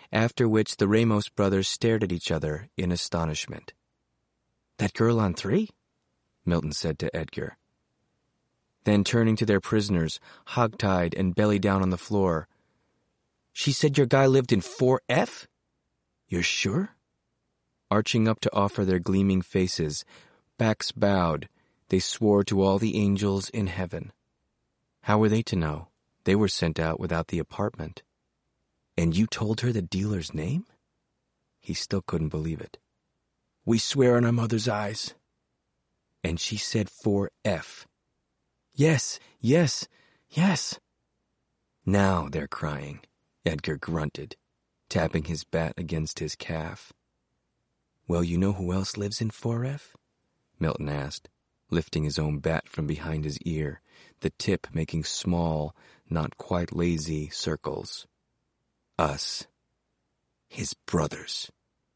after which the Ramos brothers stared at each other in astonishment. "That girl on 3?" Milton said to Edgar. Then turning to their prisoners, hogtied and belly down on the floor, "She said your guy lived in 4F? You're sure?" Arching up to offer their gleaming faces, backs bowed, they swore to all the angels in heaven. How were they to know? They were sent out without the apartment. "And you told her the dealer's name?" He still couldn't believe it. "We swear on our mother's eyes." "And she said 4F. Yes, yes, yes." "Now they're crying," Edgar grunted, tapping his bat against his calf. "Well, you know who else lives in 4F? Milton asked, lifting his own bat from behind his ear, the tip making small, not quite lazy circles. "Us. His brothers."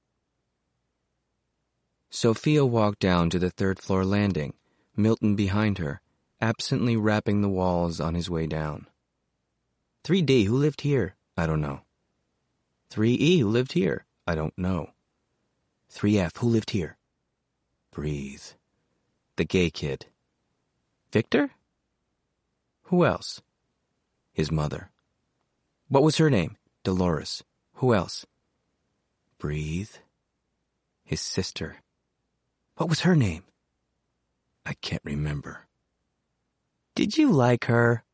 Sophia walked down to the third-floor landing, Milton behind her, absently rapping the walls on his way down. "3D, who lived here? I don't know. 3E, who lived here? I don't know. 3F, who lived here? Breathe. The gay kid. Victor? Who else? His mother. What was her name? Dolores. Who else? Breathe. His sister. What was her name? I can't remember. Did you like her?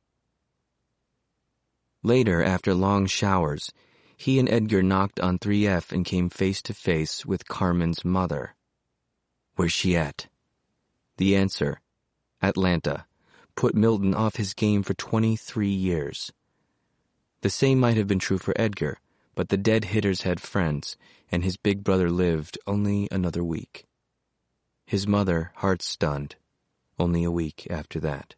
Later, after long showers, he and Edgar knocked on 3F and came face to face with Carmen's mother. Where's she at? The answer, Atlanta, put Milton off his game for 23 years. The same might have been true for Edgar, but the dead hitters had friends, and his big brother lived only another week. His mother, heart-stunned, only a week after that.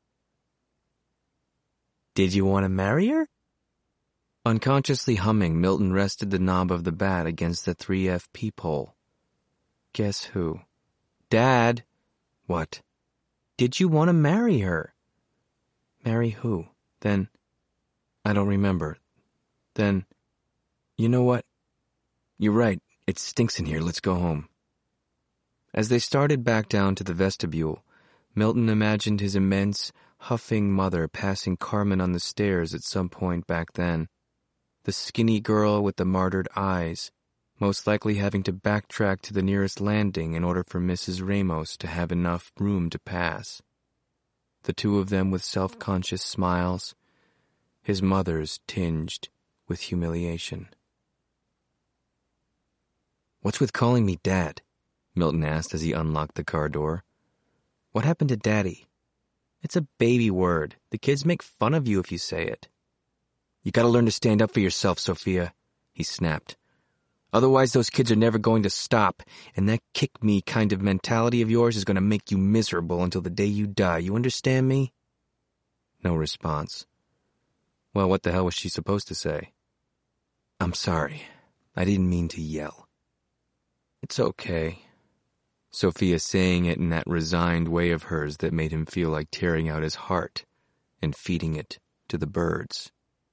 Did you want to marry her? Unconsciously humming, Milton rested the knob of the bat against the 3F peephole. Guess who? Dad! What? Did you want to marry her? Marry who? Then, I don't remember. Then, you know what? You're right, it stinks in here, let's go home. As they started back down to the vestibule, Milton imagined his immense, huffing mother passing Carmen on the stairs at some point back then. The skinny girl with the martyred eyes, most likely having to backtrack to the nearest landing in order for Mrs. Ramos to have enough room to pass. The two of them with self-conscious smiles, his mother's tinged with humiliation. What's with calling me Dad? Milton asked as he unlocked the car door. What happened to Daddy? It's a baby word. The kids make fun of you if you say it. You gotta learn to stand up for yourself, Sophia, he snapped. Otherwise those kids are never going to stop, and that kick-me kind of mentality of yours is going to make you miserable until the day you die. You understand me? No response. Well, what the hell was she supposed to say? I'm sorry. I didn't mean to yell. It's okay. Sophia saying it in that resigned way of hers that made him feel like tearing out his heart and feeding it to the birds.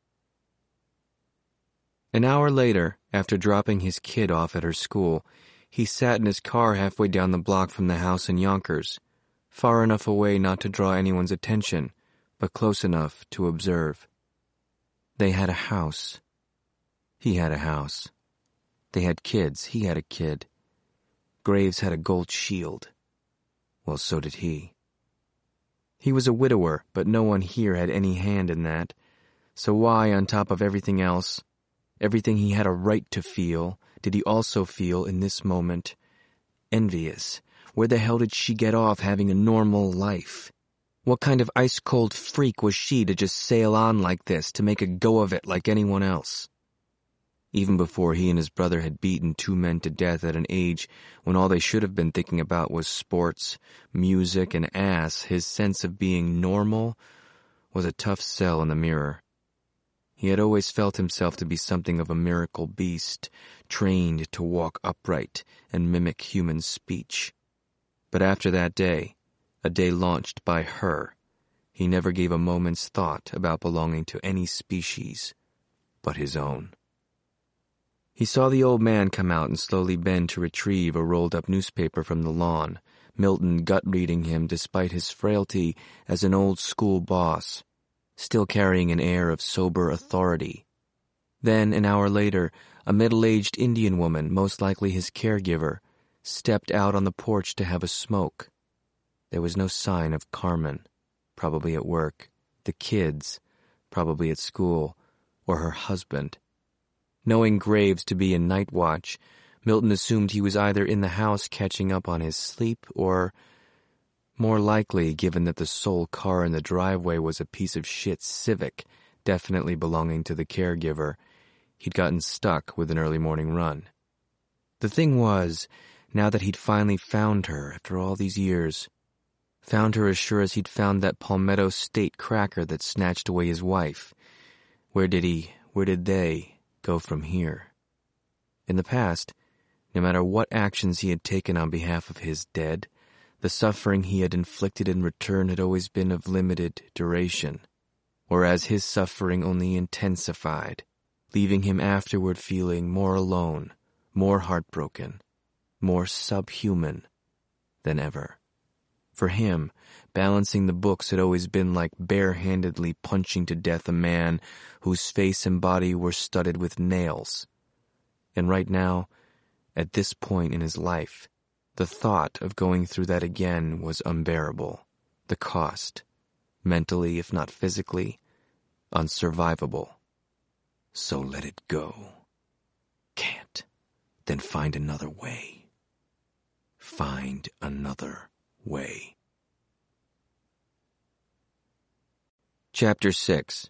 An hour later, after dropping his kid off at her school, he sat in his car halfway down the block from the house in Yonkers, far enough away not to draw anyone's attention, but close enough to observe. They had a house. He had a house. They had kids. He had a kid. Graves had a gold shield. Well, so did he. He was a widower, but no one here had any hand in that. So why, on top of everything else, everything he had a right to feel, did he also feel in this moment envious? Where the hell did she get off having a normal life? What kind of ice-cold freak was she to just sail on like this, to make a go of it like anyone else? Even before he and his brother had beaten 2 men to death at an age when all they should have been thinking about was sports, music, and ass, his sense of being normal was a tough sell in the mirror. He had always felt himself to be something of a miracle beast, trained to walk upright and mimic human speech. But after that day, a day launched by her, he never gave a moment's thought about belonging to any species but his own. He saw the old man come out and slowly bend to retrieve a rolled-up newspaper from the lawn, Milton gut-reading him despite his frailty as an old-school boss, still carrying an air of sober authority. Then, an hour later, a middle-aged Indian woman, most likely his caregiver, stepped out on the porch to have a smoke. There was no sign of Carmen, probably at work, the kids, probably at school, or her husband. Knowing Graves to be in night watch, Milton assumed he was either in the house catching up on his sleep or, more likely, given that the sole car in the driveway was a piece of shit Civic, definitely belonging to the caregiver, he'd gotten stuck with an early morning run. The thing was, now that he'd finally found her after all these years, found her as sure as he'd found that Palmetto State cracker that snatched away his wife, where did they go from here? In the past, no matter what actions he had taken on behalf of his dead, the suffering he had inflicted in return had always been of limited duration, whereas his suffering only intensified, leaving him afterward feeling more alone, more heartbroken, more subhuman than ever. For him, balancing the books had always been like barehandedly punching to death a man whose face and body were studded with nails. And right now, at this point in his life, the thought of going through that again was unbearable. The cost, mentally if not physically, unsurvivable. So let it go. Can't. Then find another way. Find another way. Chapter 6.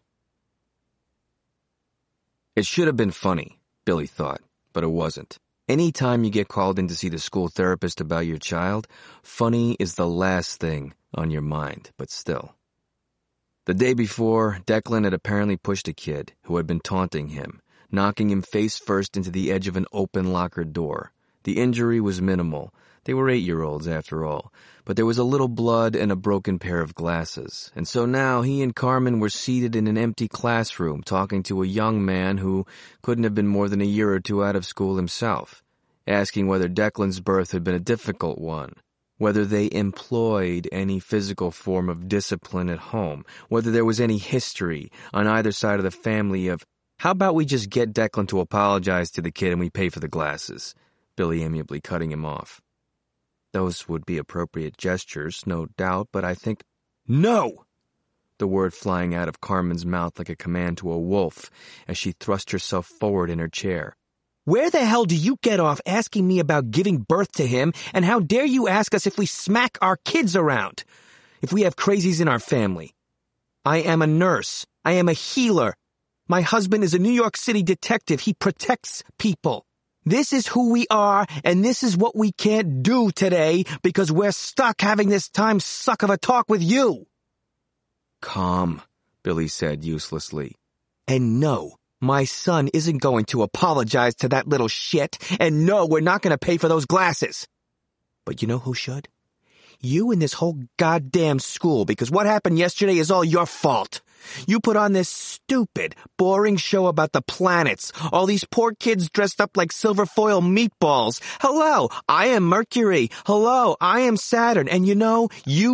It should have been funny, Billy thought, but it wasn't. Any time you get called in to see the school therapist about your child, funny is the last thing on your mind, but still. The day before, Declan had apparently pushed a kid who had been taunting him, knocking him face first into the edge of an open locker door. The injury was minimal. They were 8-year-olds after all, but there was a little blood and a broken pair of glasses. And so now he and Carmen were seated in an empty classroom talking to a young man who couldn't have been more than a year or two out of school himself, asking whether Declan's birth had been a difficult one, whether they employed any physical form of discipline at home, whether there was any history on either side of the family of, how about we just get Declan to apologize to the kid and we pay for the glasses, Billy amiably cutting him off. Those would be appropriate gestures, no doubt, but I think... No! The word flying out of Carmen's mouth like a command to a wolf as she thrust herself forward in her chair. Where the hell do you get off asking me about giving birth to him, and how dare you ask us if we smack our kids around? If we have crazies in our family? I am a nurse. I am a healer. My husband is a New York City detective. He protects people. This is who we are, and this is what we can't do today because we're stuck having this time suck of a talk with you. Calm, Billy said uselessly. And no, my son isn't going to apologize to that little shit, and no, we're not going to pay for those glasses. But you know who should? You and this whole goddamn school, because what happened yesterday is all your fault. You put on this stupid, boring show about the planets. All these poor kids dressed up like silver foil meatballs. Hello, I am Mercury. Hello, I am Saturn. And you know,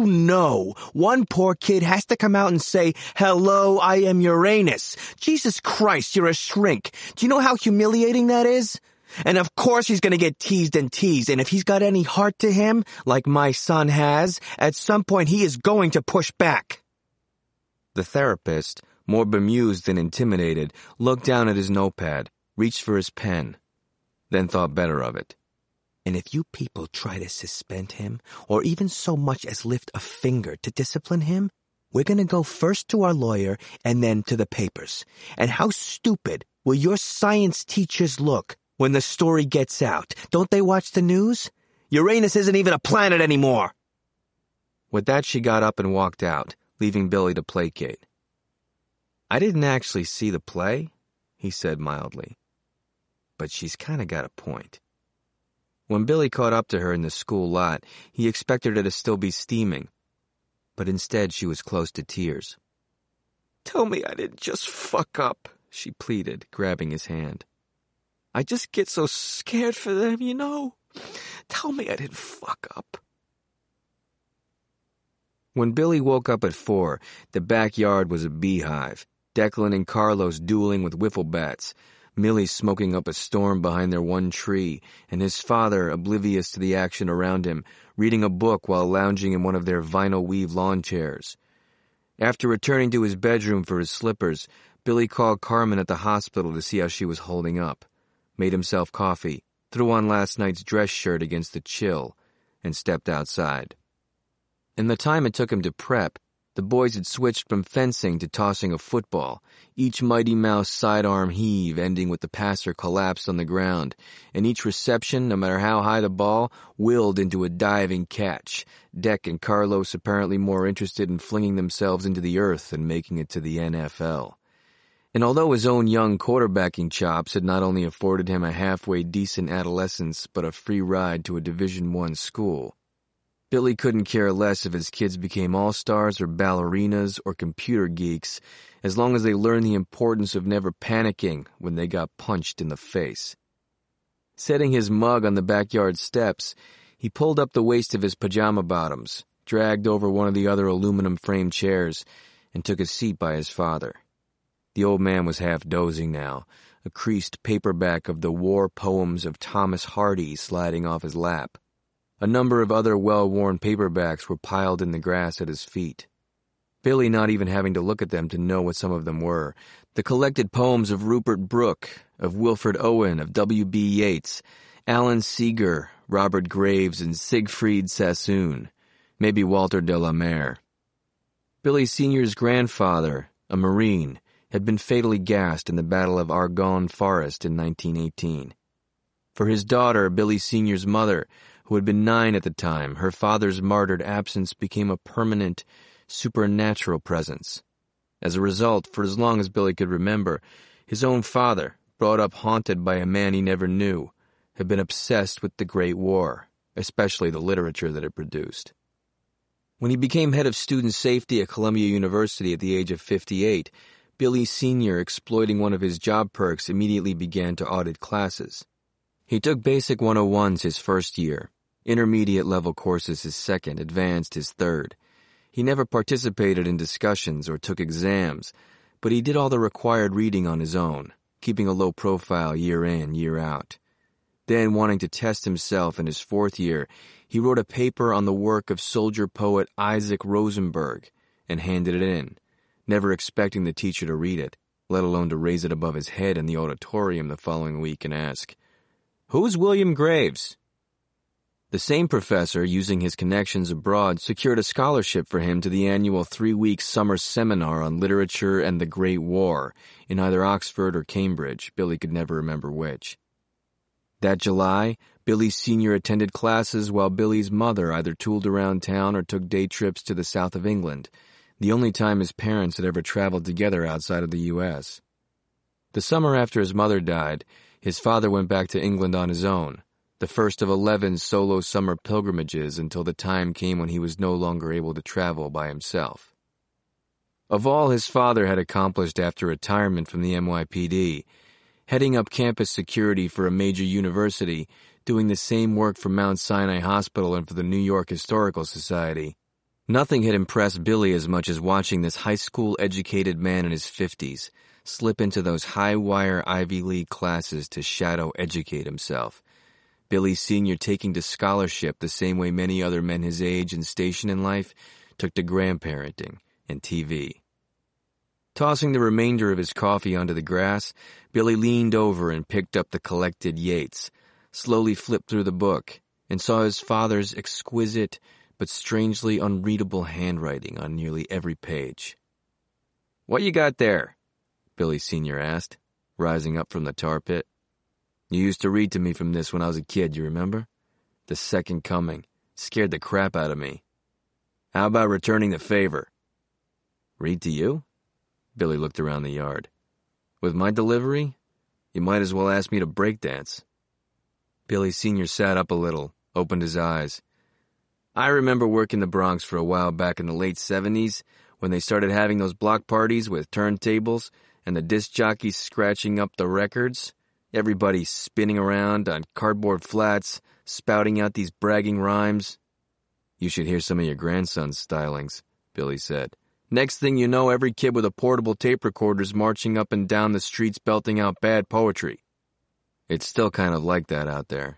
one poor kid has to come out and say, hello, I am Uranus. Jesus Christ, you're a shrink. Do you know how humiliating that is? And of course he's going to get teased and teased, and if he's got any heart to him, like my son has, at some point he is going to push back. The therapist, more bemused than intimidated, looked down at his notepad, reached for his pen, then thought better of it. And if you people try to suspend him, or even so much as lift a finger to discipline him, we're going to go first to our lawyer and then to the papers. And how stupid will your science teachers look when the story gets out? Don't they watch the news? Uranus isn't even a planet anymore. With that, she got up and walked out, leaving Billy to placate. I didn't actually see the play, he said mildly. But she's kind of got a point. When Billy caught up to her in the school lot, he expected her to still be steaming. But instead, she was close to tears. Tell me I didn't just fuck up, she pleaded, grabbing his hand. I just get so scared for them, you know? Tell me I didn't fuck up. When Billy woke up at 4, the backyard was a beehive. Declan and Carlos dueling with wiffle bats, Millie smoking up a storm behind their one tree, and his father, oblivious to the action around him, reading a book while lounging in one of their vinyl weave lawn chairs. After returning to his bedroom for his slippers, Billy called Carmen at the hospital to see how she was holding up, made himself coffee, threw on last night's dress shirt against the chill, and stepped outside. In the time it took him to prep, the boys had switched from fencing to tossing a football, each Mighty Mouse sidearm heave ending with the passer collapsed on the ground, and each reception, no matter how high the ball, willed into a diving catch, Deck and Carlos apparently more interested in flinging themselves into the earth than making it to the NFL. And although his own young quarterbacking chops had not only afforded him a halfway decent adolescence but a free ride to a Division I school, Billy couldn't care less if his kids became all-stars or ballerinas or computer geeks, as long as they learned the importance of never panicking when they got punched in the face. Setting his mug on the backyard steps, he pulled up the waist of his pajama bottoms, dragged over one of the other aluminum-framed chairs, and took a seat by his father. The old man was half dozing now, a creased paperback of the war poems of Thomas Hardy sliding off his lap. A number of other well-worn paperbacks were piled in the grass at his feet. Billy not even having to look at them to know what some of them were. The collected poems of Rupert Brooke, of Wilfred Owen, of W.B. Yeats, Alan Seeger, Robert Graves, and Siegfried Sassoon, maybe Walter de la Mare. Billy Sr.'s grandfather, a Marine, had been fatally gassed in the Battle of Argonne Forest in 1918. For his daughter, Billy Sr.'s mother, who had been 9 at the time, her father's martyred absence became a permanent, supernatural presence. As a result, for as long as Billy could remember, his own father, brought up haunted by a man he never knew, had been obsessed with the Great War, especially the literature that it produced. When he became head of student safety at Columbia University at the age of 58, Billy Sr., exploiting one of his job perks, immediately began to audit classes. He took Basic 101s his first year, intermediate-level courses his second, advanced his third. He never participated in discussions or took exams, but he did all the required reading on his own, keeping a low profile year in, year out. Then, wanting to test himself in his fourth year, he wrote a paper on the work of soldier-poet Isaac Rosenberg and handed it in, never expecting the teacher to read it, let alone to raise it above his head in the auditorium the following week and ask, "Who's William Graves?" The same professor, using his connections abroad, secured a scholarship for him to the annual 3-week summer seminar on literature and the Great War in either Oxford or Cambridge. Billy could never remember which. That July, Billy Sr. attended classes while Billy's mother either tooled around town or took day trips to the south of England, the only time his parents had ever traveled together outside of the U.S. The summer after his mother died, his father went back to England on his own, the first of 11 solo summer pilgrimages until the time came when he was no longer able to travel by himself. Of all his father had accomplished after retirement from the NYPD, heading up campus security for a major university, doing the same work for Mount Sinai Hospital and for the New York Historical Society, nothing had impressed Billy as much as watching this high school-educated man in his 50s slip into those high-wire Ivy League classes to shadow-educate himself. Billy Sr. taking to scholarship the same way many other men his age and station in life took to grandparenting and TV. Tossing the remainder of his coffee onto the grass, Billy leaned over and picked up the collected Yeats, slowly flipped through the book, and saw his father's exquisite but strangely unreadable handwriting on nearly every page. "What you got there?" Billy Sr. asked, rising up from the tar pit. "You used to read to me from this when I was a kid, you remember? The Second Coming. Scared the crap out of me. How about returning the favor?" "Read to you?" Billy looked around the yard. "With my delivery? You might as well ask me to breakdance." Billy Sr. sat up a little, opened his eyes. "I remember working the Bronx for a while back in the late 70s when they started having those block parties with turntables and the disc jockeys scratching up the records. Everybody spinning around on cardboard flats, spouting out these bragging rhymes. You should hear some of your grandson's stylings, Billy said. Next thing you know, every kid with a portable tape recorder's marching up and down the streets belting out bad poetry. It's still kind of like that out there.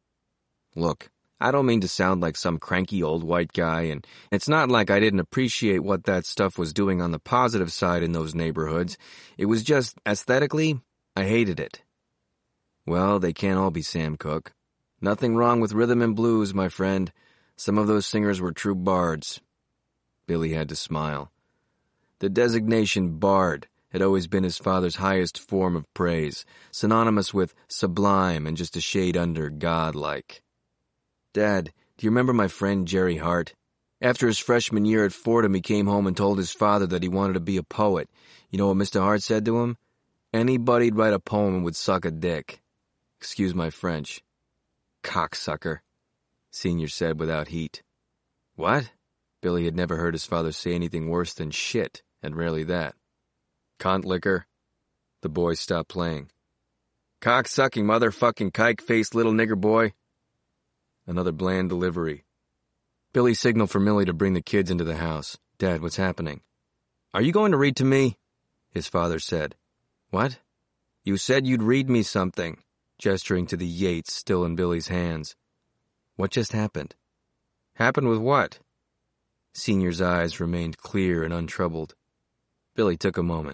Look, I don't mean to sound like some cranky old white guy, and it's not like I didn't appreciate what that stuff was doing on the positive side in those neighborhoods. It was just, aesthetically, I hated it. Well, they can't all be Sam Cooke. Nothing wrong with rhythm and blues, my friend. Some of those singers were true bards. Billy had to smile. The designation bard had always been his father's highest form of praise, synonymous with sublime and just a shade under godlike. Dad, do you remember my friend Jerry Hart? After his freshman year at Fordham, he came home and told his father that he wanted to be a poet. You know what Mr. Hart said to him? Anybody'd write a poem and would suck a dick. Excuse my French. Cocksucker, Senior said without heat. What? Billy had never heard his father say anything worse than shit, and rarely that. Cunt liquor. The boy stopped playing. Cocksucking motherfucking kike-faced little nigger boy. Another bland delivery. Billy signaled for Millie to bring the kids into the house. Dad, what's happening? Are you going to read to me? His father said. What? You said you'd read me something, gesturing to the Yates still in Billy's hands. What just happened? Happened with what? Senior's eyes remained clear and untroubled. Billy took a moment.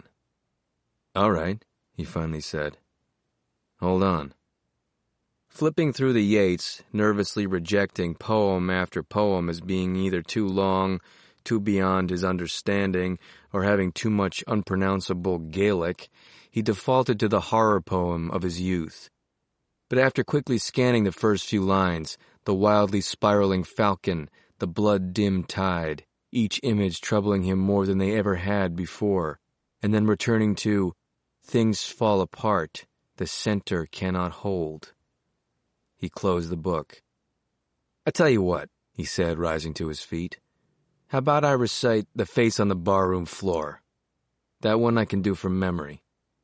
All right, he finally said. Hold on. Flipping through the Yates, nervously rejecting poem after poem as being either too long, too beyond his understanding, or having too much unpronounceable Gaelic, he defaulted to the horror poem of his youth. But after quickly scanning the first few lines, the wildly spiraling falcon, the blood-dimmed tide, each image troubling him more than they ever had before, and then returning to, things fall apart, the center cannot hold. He closed the book. I tell you what, he said, rising to his feet. How about I recite The Face on the Barroom Floor? That one I can do from memory.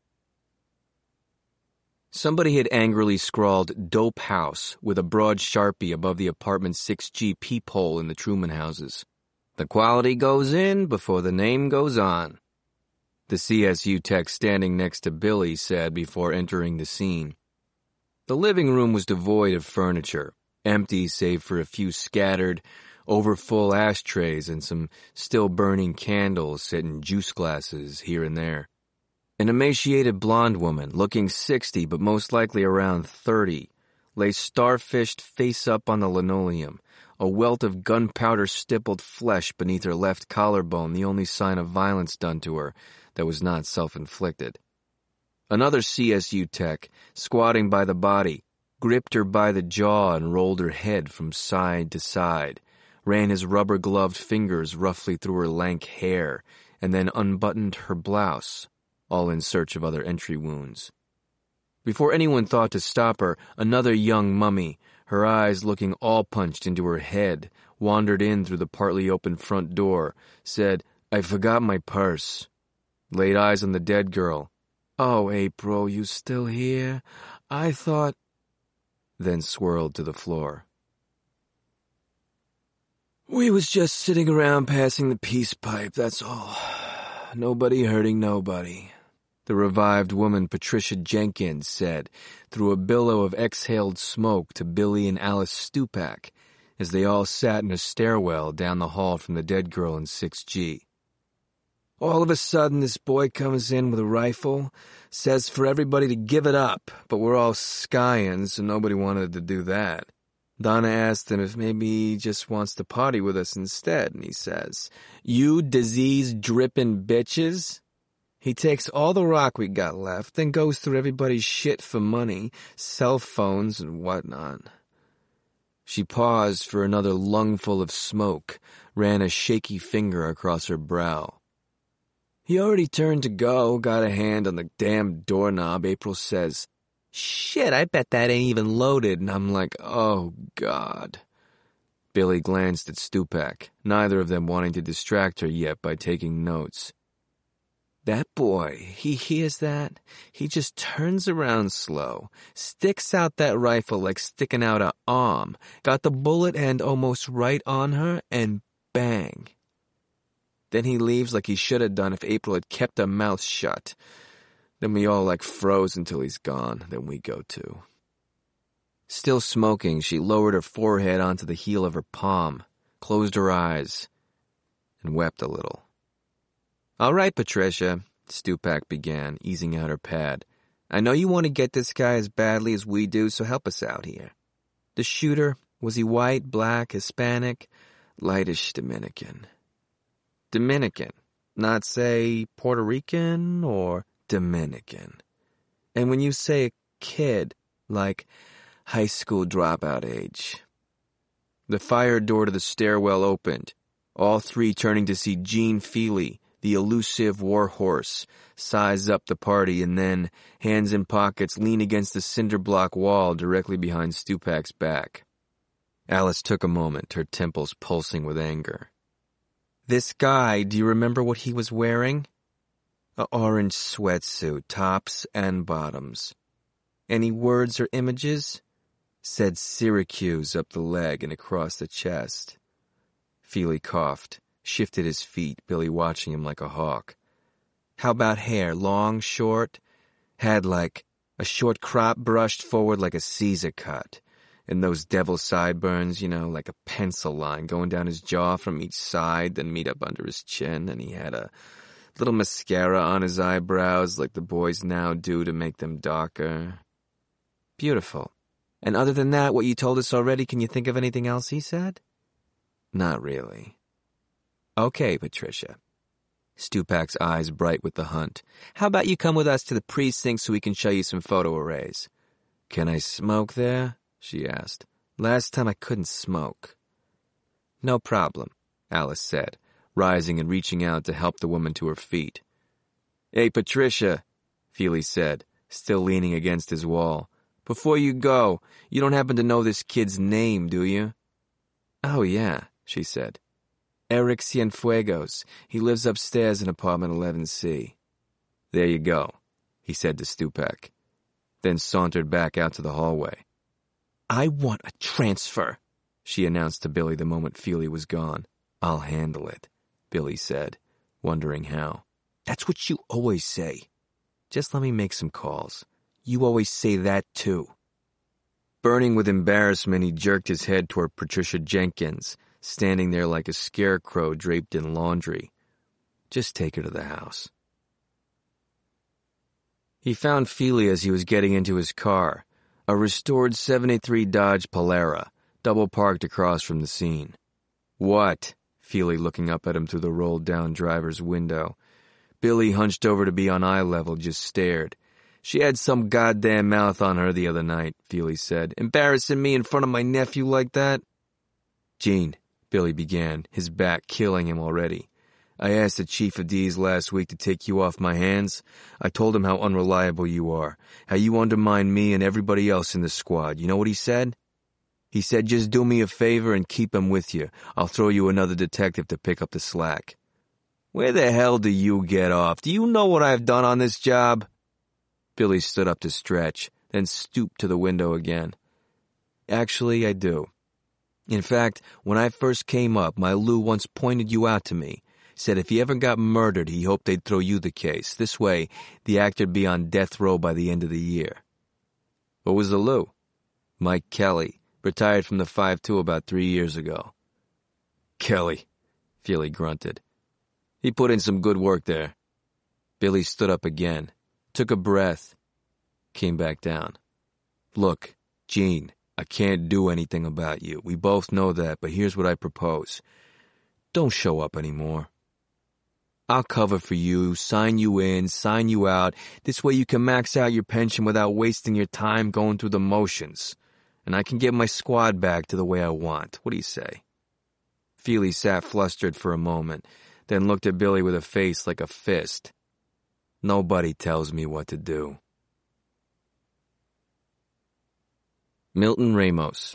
Somebody had angrily scrawled Dope House with a broad Sharpie above the apartment 6G peephole in the Truman houses. The quality goes in before the name goes on, the CSU tech standing next to Billy said before entering the scene. The living room was devoid of furniture, empty save for a few scattered, overfull ashtrays and some still-burning candles set in juice glasses here and there. An emaciated blonde woman, looking 60 but most likely around 30, lay starfished face up on the linoleum, a welt of gunpowder-stippled flesh beneath her left collarbone, the only sign of violence done to her that was not self-inflicted. Another CSU tech, squatting by the body, gripped her by the jaw and rolled her head from side to side, ran his rubber-gloved fingers roughly through her lank hair, and then unbuttoned her blouse, all in search of other entry wounds. Before anyone thought to stop her, another young mummy, her eyes looking all punched into her head, wandered in through the partly open front door, said, I forgot my purse, laid eyes on the dead girl. Oh, April, you still here? I thought... Then swirled to the floor. We was just sitting around passing the peace pipe, that's all. Nobody hurting nobody, the revived woman Patricia Jenkins said through a billow of exhaled smoke to Billy and Alice Stupak as they all sat in a stairwell down the hall from the dead girl in 6G. All of a sudden, this boy comes in with a rifle, says for everybody to give it up, but we're all skying, so nobody wanted to do that. Donna asked him if maybe he just wants to party with us instead, and he says, You disease-dripping bitches? He takes all the rock we got left, then goes through everybody's shit for money, cell phones and whatnot. She paused for another lungful of smoke, ran a shaky finger across her brow. He already turned to go, got a hand on the damn doorknob. April says, Shit, I bet that ain't even loaded. And I'm like, oh, God. Billy glanced at Stupak, neither of them wanting to distract her yet by taking notes. That boy, he hears that. He just turns around slow, sticks out that rifle like sticking out a arm, got the bullet end almost right on her, and bang. Then he leaves like he should have done if April had kept her mouth shut. Then we all like froze until he's gone. Then we go too. Still smoking, she lowered her forehead onto the heel of her palm, closed her eyes, and wept a little. All right, Patricia, Stupak began, easing out her pad. I know you want to get this guy as badly as we do, so help us out here. The shooter, was he white, black, Hispanic, lightish Dominican? Dominican, not say Puerto Rican or Dominican. And when you say a kid, like high school dropout age. The fire door to the stairwell opened, all three turning to see Gene Feely, the elusive warhorse, size up the party and then, hands in pockets, lean against the cinder block wall directly behind Stupak's back. Alice took a moment, her temples pulsing with anger. This guy, do you remember what he was wearing? An orange sweatsuit, tops and bottoms. Any words or images? Said Syracuse up the leg and across the chest. Feely coughed, shifted his feet, Billy watching him like a hawk. How about hair, long, short? Had like a short crop brushed forward like a Caesar cut. And those devil sideburns, like a pencil line going down his jaw from each side, then meet up under his chin. And he had a little mascara on his eyebrows like the boys now do to make them darker. Beautiful. And other than that, what you told us already, can you think of anything else he said? Not really. Okay, Patricia. Stupak's eyes bright with the hunt. How about you come with us to the precinct so we can show you some photo arrays? Can I smoke there? She asked. Last time I couldn't smoke. No problem, Alice said, rising and reaching out to help the woman to her feet. Hey, Patricia, Feely said, still leaning against his wall. Before you go, you don't happen to know this kid's name, do you? Oh, yeah, she said. Eric Cienfuegos. He lives upstairs in apartment 11C. There you go, he said to Stupak, then sauntered back out to the hallway. I want a transfer, she announced to Billy the moment Feely was gone. I'll handle it, Billy said, wondering how. That's what you always say. Just let me make some calls. You always say that, too. Burning with embarrassment, he jerked his head toward Patricia Jenkins, standing there like a scarecrow draped in laundry. Just take her to the house. He found Feely as he was getting into his car, a restored 73 Dodge Polara, double parked across from the scene. What? Feely looking up at him through the rolled-down driver's window. Billy, hunched over to be on eye level, just stared. She had some goddamn mouth on her the other night, Feely said. Embarrassing me in front of my nephew like that? Gene, Billy began, his back killing him already. I asked the chief of D's last week to take you off my hands. I told him how unreliable you are, how you undermine me and everybody else in the squad. You know what he said? He said, just do me a favor and keep him with you. I'll throw you another detective to pick up the slack. Where the hell do you get off? Do you know what I've done on this job? Billy stood up to stretch, then stooped to the window again. Actually, I do. In fact, when I first came up, my Lou once pointed you out to me. Said if he ever got murdered, he hoped they'd throw you the case. This way, the actor'd be on death row by the end of the year. What was the Lou? Mike Kelly, retired from the 5-2 about 3 years ago. Kelly, Feely grunted. He put in some good work there. Billy stood up again, took a breath, came back down. Look, Gene, I can't do anything about you. We both know that, but here's what I propose. Don't show up anymore. I'll cover for you, sign you in, sign you out. This way you can max out your pension without wasting your time going through the motions. And I can get my squad back to the way I want. What do you say? Feely sat flustered for a moment, then looked at Billy with a face like a fist. Nobody tells me what to do. Milton Ramos.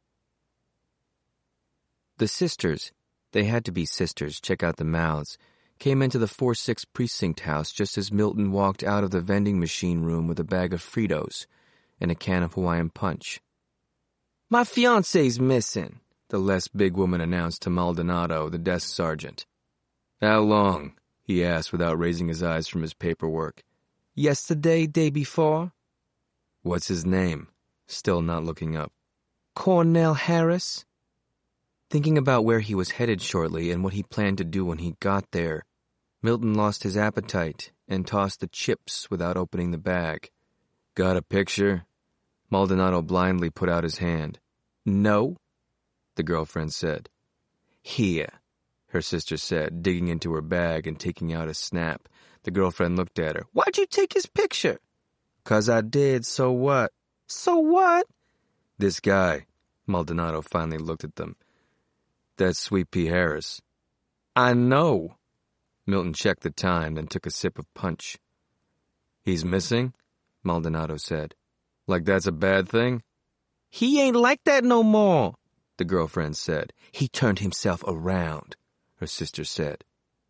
The sisters, they had to be sisters, check out the mouths, came into the 4-6 precinct house just as Milton walked out of the vending machine room with a bag of Fritos and a can of Hawaiian Punch. "My fiancé's missing," the less big woman announced to Maldonado, the desk sergeant. "How long?" he asked without raising his eyes from his paperwork. "Yesterday, day before." "What's his name?" Still not looking up. "Cornell Harris." Thinking about where he was headed shortly and what he planned to do when he got there, Milton lost his appetite and tossed the chips without opening the bag. "Got a picture?" Maldonado blindly put out his hand. "No," the girlfriend said. "Here," her sister said, digging into her bag and taking out a snap. The girlfriend looked at her. "Why'd you take his picture?" "'Cause I did, so what?" "So what?" "This guy," Maldonado finally looked at them. "That's Sweet Pea Harris." "I know." Milton checked the time, then took a sip of punch. "He's missing?" Maldonado said. "Like that's a bad thing?" "He ain't like that no more," the girlfriend said. "He turned himself around," her sister said.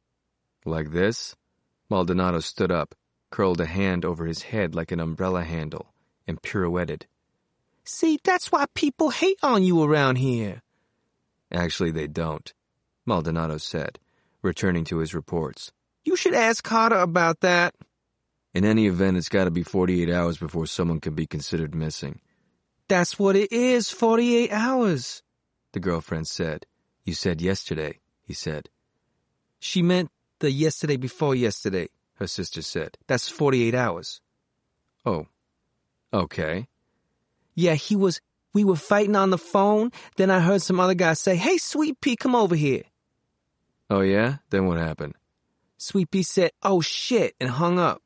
"Like this?" Maldonado stood up, curled a hand over his head like an umbrella handle, and pirouetted. "See, that's why people hate on you around here." "Actually, they don't," Maldonado said, returning to his reports. "You should ask Carter about that." "In any event, it's got to be 48 hours before someone can be considered missing." "That's what it is, 48 hours, the girlfriend said. "You said yesterday," he said. "She meant the yesterday before yesterday," her sister said. "That's 48 hours. "Oh, okay." "Yeah, we were fighting on the phone, then I heard some other guy say, 'Hey, Sweet Pea, come over here.'" "Oh, yeah? Then what happened?" "Sweet Pea said, 'Oh, shit,' and hung up."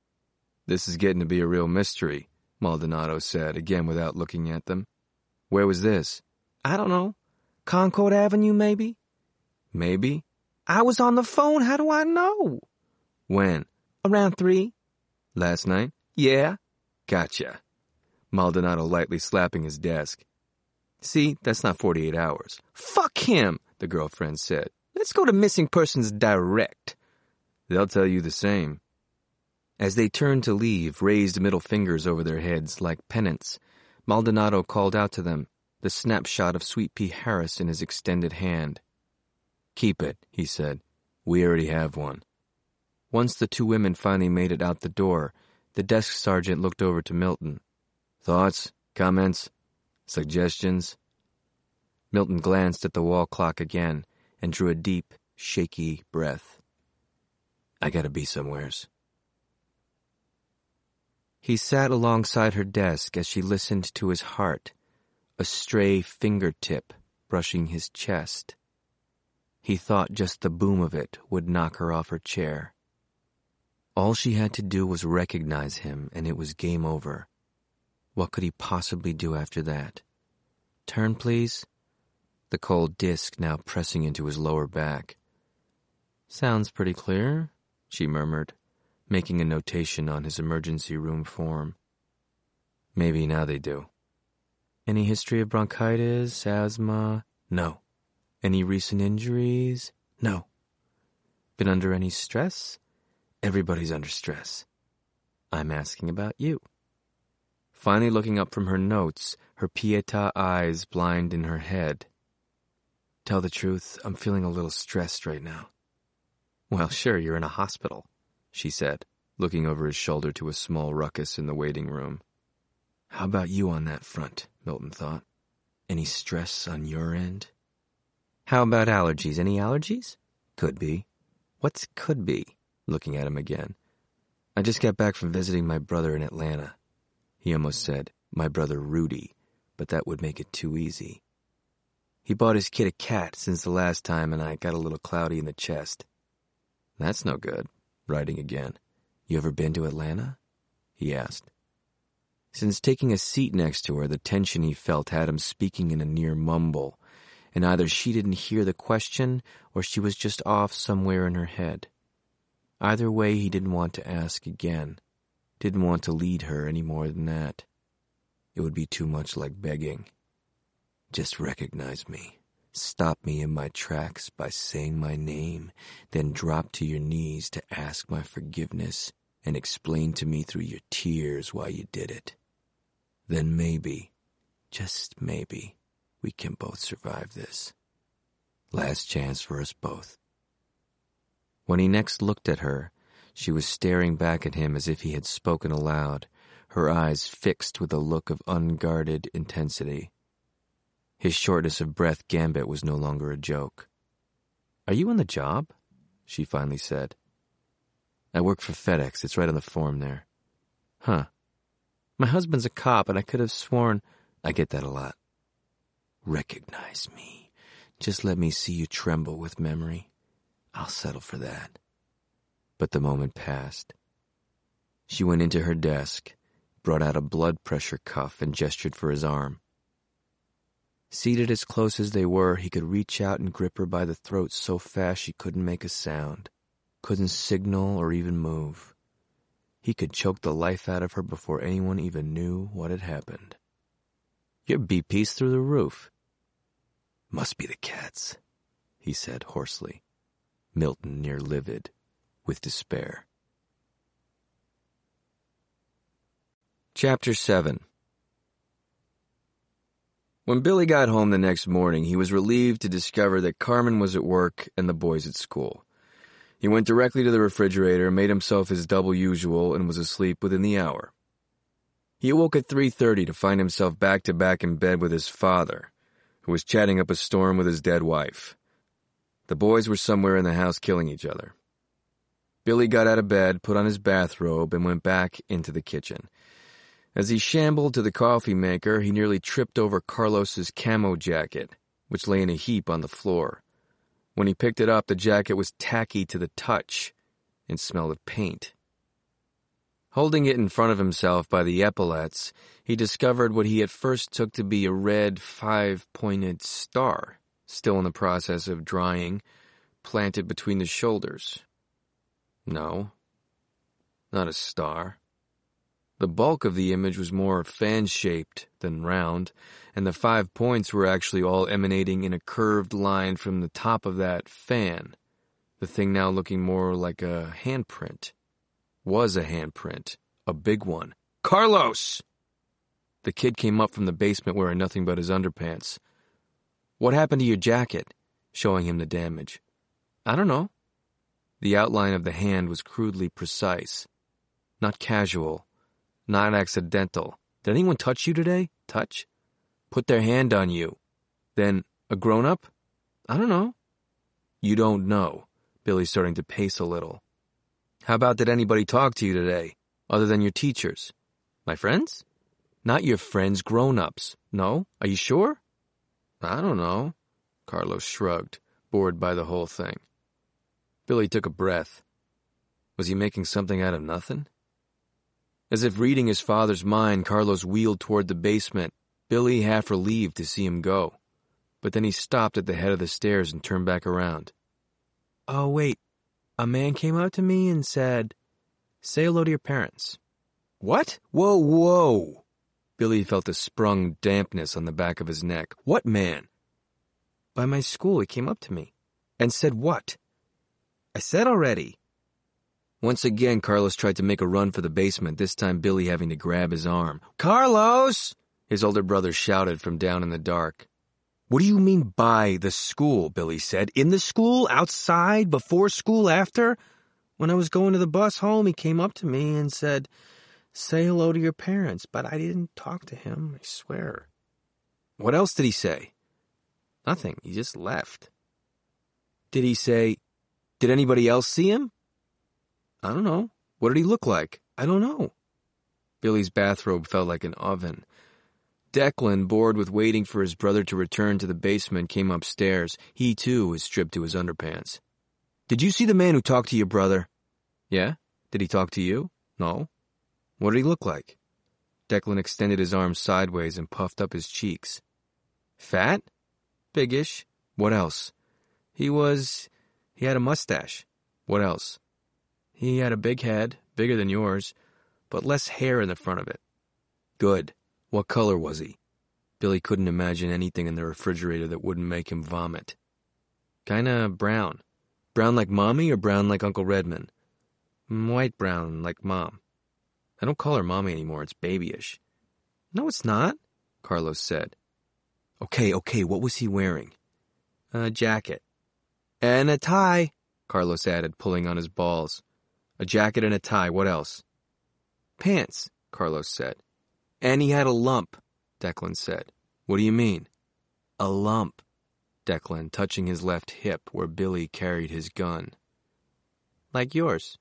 "This is getting to be a real mystery," Maldonado said, again without looking at them. "Where was this?" "I don't know. Concord Avenue, maybe?" "Maybe?" "I was on the phone. How do I know?" "When?" "Around 3. "Last night?" "Yeah." "Gotcha." Maldonado lightly slapping his desk. "See, that's not 48 hours. "Fuck him," the girlfriend said. "Let's go to Missing Persons Direct." "They'll tell you the same." As they turned to leave, raised middle fingers over their heads like pennants, Maldonado called out to them, the snapshot of Sweet Pea Harris in his extended hand. "Keep it," he said. "We already have one." Once the two women finally made it out the door, the desk sergeant looked over to Milton. "Thoughts? Comments? Suggestions?" Milton glanced at the wall clock again and drew a deep, shaky breath. "I gotta be somewheres." He sat alongside her desk as she listened to his heart, a stray fingertip brushing his chest. He thought just the boom of it would knock her off her chair. All she had to do was recognize him, and it was game over. What could he possibly do after that? "Turn, please." The cold disc now pressing into his lower back. "Sounds pretty clear," she murmured, making a notation on his emergency room form. "Maybe now they do." "Any history of bronchitis, asthma?" "No." "Any recent injuries?" "No." "Been under any stress?" "Everybody's under stress." "I'm asking about you." Finally looking up from her notes, her Pietà eyes blind in her head. "Tell the truth, I'm feeling a little stressed right now." "Well, sure, you're in a hospital," she said, looking over his shoulder to a small ruckus in the waiting room. How about you on that front, Milton thought. Any stress on your end? How about allergies? Any allergies? Could be. What's could be? Looking at him again. I just got back from visiting my brother in Atlanta. He almost said, my brother Rudy, but that would make it too easy. He bought his kid a cat since the last time, and I got a little cloudy in the chest. That's no good. Writing again. You ever been to Atlanta? He asked. Since taking a seat next to her, the tension he felt had him speaking in a near mumble, and either she didn't hear the question or she was just off somewhere in her head. Either way, he didn't want to ask again. Didn't want to lead her any more than that. It would be too much like begging. Just recognize me. Stop me in my tracks by saying my name, then drop to your knees to ask my forgiveness and explain to me through your tears why you did it. Then maybe, just maybe, we can both survive this. Last chance for us both. When he next looked at her, she was staring back at him as if he had spoken aloud, her eyes fixed with a look of unguarded intensity. His shortness of breath gambit was no longer a joke. "Are you on the job?" she finally said. "I work for FedEx. It's right on the form there." "Huh. My husband's a cop, and I could have sworn—" "I get that a lot." "Recognize me. Just let me see you tremble with memory. I'll settle for that." But the moment passed. She went into her desk, brought out a blood pressure cuff, and gestured for his arm. Seated as close as they were, he could reach out and grip her by the throat so fast she couldn't make a sound, couldn't signal or even move. He could choke the life out of her before anyone even knew what had happened. "Your BP's through the roof." "Must be the cats," he said hoarsely, Milton near livid with despair. Chapter 7. When Billy got home the next morning, he was relieved to discover that Carmen was at work and the boys at school. He went directly to the refrigerator, made himself his double usual, and was asleep within the hour. He awoke at 3:30 to find himself back-to-back in bed with his father, who was chatting up a storm with his dead wife. The boys were somewhere in the house killing each other. Billy got out of bed, put on his bathrobe, and went back into the kitchen. As he shambled to the coffee maker, he nearly tripped over Carlos's camo jacket, which lay in a heap on the floor. When he picked it up, the jacket was tacky to the touch and smelled of paint. Holding it in front of himself by the epaulettes, he discovered what he at first took to be a red 5-pointed star, still in the process of drying, planted between the shoulders. No, not a star. The bulk of the image was more fan-shaped than round, and the 5 points were actually all emanating in a curved line from the top of that fan, the thing now looking more like a handprint. Was a handprint, a big one. "Carlos!" The kid came up from the basement wearing nothing but his underpants. "What happened to your jacket?" showing him the damage. "I don't know." The outline of the hand was crudely precise. Not casual. Not accidental. "Did anyone touch you today?" "Touch?" "Put their hand on you." "Then, a grown-up?" "I don't know." "You don't know." Billy's starting to pace a little. "How about did anybody talk to you today, other than your teachers?" "My friends?" "Not your friends, grown-ups." "No? Are you sure?" "I don't know." Carlos shrugged, bored by the whole thing. Billy took a breath. Was he making something out of nothing? As if reading his father's mind, Carlos wheeled toward the basement, Billy half relieved to see him go. But then he stopped at the head of the stairs and turned back around. "Oh, wait. A man came up to me and said, 'Say hello to your parents.'" "What? Whoa, whoa!" Billy felt a sprung dampness on the back of his neck. "What man?" "By my school, he came up to me." "And said what?" "I said already." Once again, Carlos tried to make a run for the basement, this time Billy having to grab his arm. "Carlos!" his older brother shouted from down in the dark. "What do you mean by the school?" Billy said. "In the school? Outside? Before school? After?" "When I was going to the bus home, he came up to me and said, 'Say hello to your parents,' but I didn't talk to him, I swear." "What else did he say?" "Nothing. He just left." "Did he say, did anybody else see him?" "I don't know. What did he look like?" "I don't know." Billy's bathrobe felt like an oven. Declan, bored with waiting for his brother to return to the basement, came upstairs. He, too, was stripped to his underpants. "Did you see the man who talked to your brother?" "Yeah. Did he talk to you?" "No." "What did he look like?" Declan extended his arms sideways and puffed up his cheeks. "Fat?" "Biggish." "What else?" He had a mustache." "What else?" "He had a big head, bigger than yours, but less hair in the front of it." "Good. What color was he?" Billy couldn't imagine anything in the refrigerator that wouldn't make him vomit. Kinda brown. Brown like Mommy or brown like Uncle Redman? White brown like Mom. I don't call her Mommy anymore, it's babyish. No, it's not, Carlos said. Okay, what was he wearing? A jacket. And a tie, Carlos added, pulling on his balls. A jacket and a tie, what else? Pants, Carlos said. And he had a lump, Declan said. What do you mean? A lump, Declan, touching his left hip where Billy carried his gun. Like yours.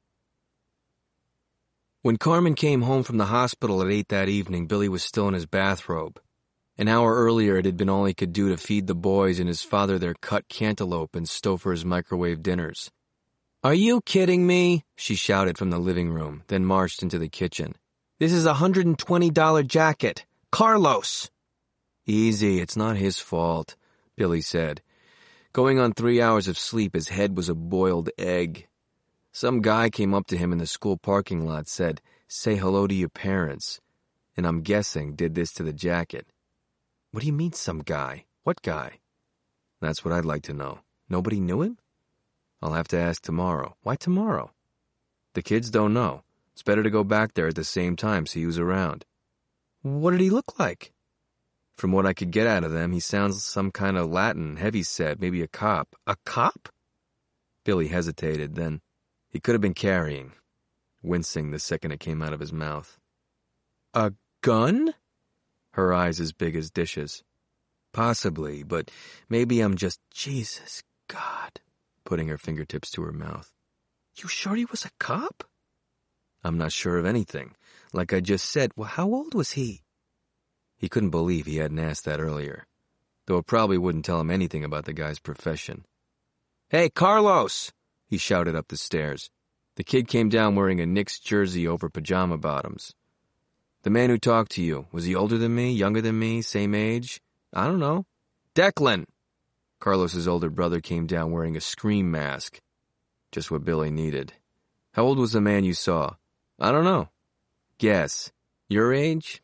When Carmen came home from the hospital at 8 that evening, Billy was still in his bathrobe. An hour earlier, it had been all he could do to feed the boys and his father their cut cantaloupe and Stouffer's microwave dinners. Are you kidding me? She shouted from the living room, then marched into the kitchen. This is a $120 jacket. Carlos! Easy, it's not his fault, Billy said. Going on 3 hours of sleep, his head was a boiled egg. Some guy came up to him in the school parking lot, said, "Say hello to your parents," and I'm guessing did this to the jacket. What do you mean, some guy? What guy? That's what I'd like to know. Nobody knew him? I'll have to ask tomorrow. Why tomorrow? The kids don't know. It's better to go back there at the same time, see who's around. What did he look like? From what I could get out of them, he sounds some kind of Latin, heavyset, maybe a cop. A cop? Billy hesitated, then he could have been carrying, wincing the second it came out of his mouth. A gun? Her eyes as big as dishes. Possibly, but maybe I'm just, Jesus, God, putting her fingertips to her mouth. You sure he was a cop? I'm not sure of anything. Like I just said, well, how old was he? He couldn't believe he hadn't asked that earlier, though it probably wouldn't tell him anything about the guy's profession. Hey, Carlos! He shouted up the stairs. The kid came down wearing a Knicks jersey over pajama bottoms. The man who talked to you, was he older than me, younger than me, same age? I don't know. Declan! Carlos's older brother came down wearing a scream mask. Just what Billy needed. How old was the man you saw? I don't know. Guess. Your age?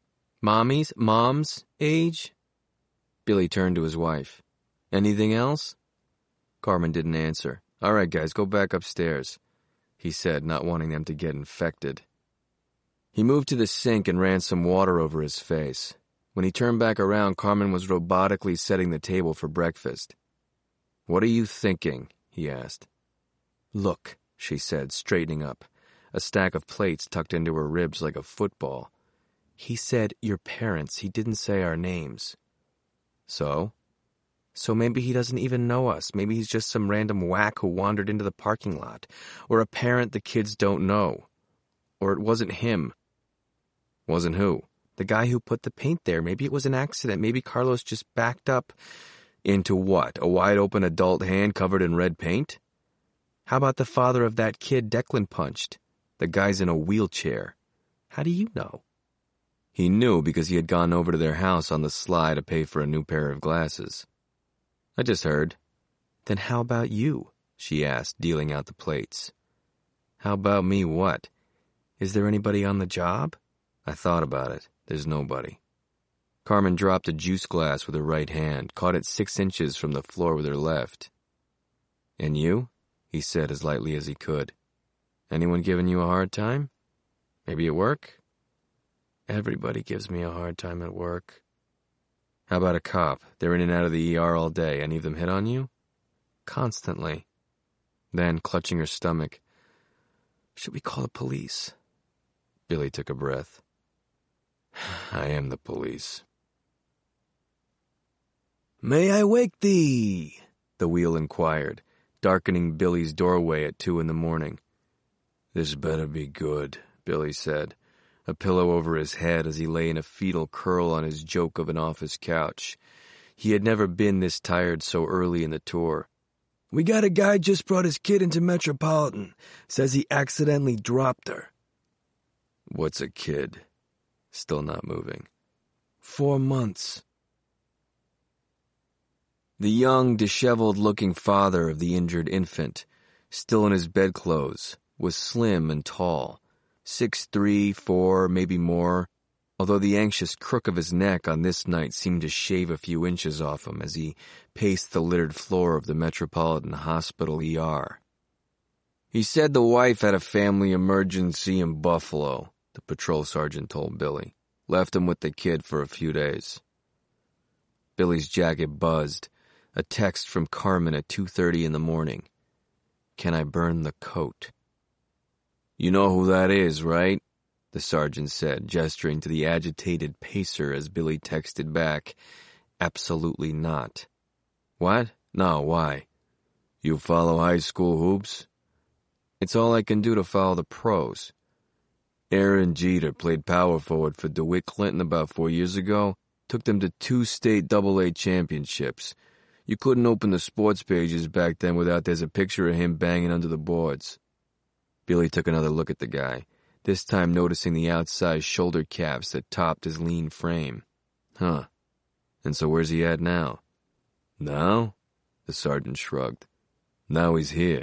Mom's age? Billy turned to his wife. Anything else? Carmen didn't answer. All right, guys, go back upstairs, he said, not wanting them to get infected. He moved to the sink and ran some water over his face. When he turned back around, Carmen was robotically setting the table for breakfast. What are you thinking? He asked. Look, she said, straightening up, a stack of plates tucked into her ribs like a football. He said, your parents. He didn't say our names. So? So maybe he doesn't even know us. Maybe he's just some random whack who wandered into the parking lot. Or a parent the kids don't know. Or it wasn't him. Wasn't who? The guy who put the paint there. Maybe it was an accident. Maybe Carlos just backed up. Into what? A wide-open adult hand covered in red paint? How about the father of that kid Declan punched? The guy's in a wheelchair. How do you know? He knew because he had gone over to their house on the sly to pay for a new pair of glasses. I just heard. Then how about you? She asked, dealing out the plates. How about me what? Is there anybody on the job? I thought about it. There's nobody. Carmen dropped a juice glass with her right hand, caught it 6 inches from the floor with her left. And you? He said as lightly as he could. Anyone giving you a hard time? Maybe at work? Everybody gives me a hard time at work. How about a cop? They're in and out of the ER all day. Any of them hit on you? Constantly. Then, clutching her stomach, should we call the police? Billy took a breath. I am the police. May I wake thee? The wheel inquired, darkening Billy's doorway at 2 a.m. This better be good, Billy said, a pillow over his head as he lay in a fetal curl on his joke of an office couch. He had never been this tired so early in the tour. We got a guy just brought his kid into Metropolitan. Says he accidentally dropped her. What's a kid? Still not moving. 4 months. The young, disheveled-looking father of the injured infant, still in his bedclothes, was slim and tall, 6'3", 4, maybe more. although the anxious crook of his neck on this night seemed to shave a few inches off him as he paced the littered floor of the Metropolitan Hospital ER. He said the wife had a family emergency in Buffalo, the patrol sergeant told Billy. Left him with the kid for a few days. Billy's jacket buzzed. A text from Carmen at 2:30 in the morning. Can I burn the coat? You know who that is, right? The sergeant said, gesturing to the agitated pacer as Billy texted back. Absolutely not. What? No, why? You follow high school hoops? It's all I can do to follow the pros. Aaron Jeter played power forward for DeWitt Clinton about 4 years ago. Took them to 2 state AA championships. You couldn't open the sports pages back then without there's a picture of him banging under the boards. Billy took another look at the guy, this time noticing the outsized shoulder caps that topped his lean frame. Huh. And so where's he at now? Now? The sergeant shrugged. Now he's here.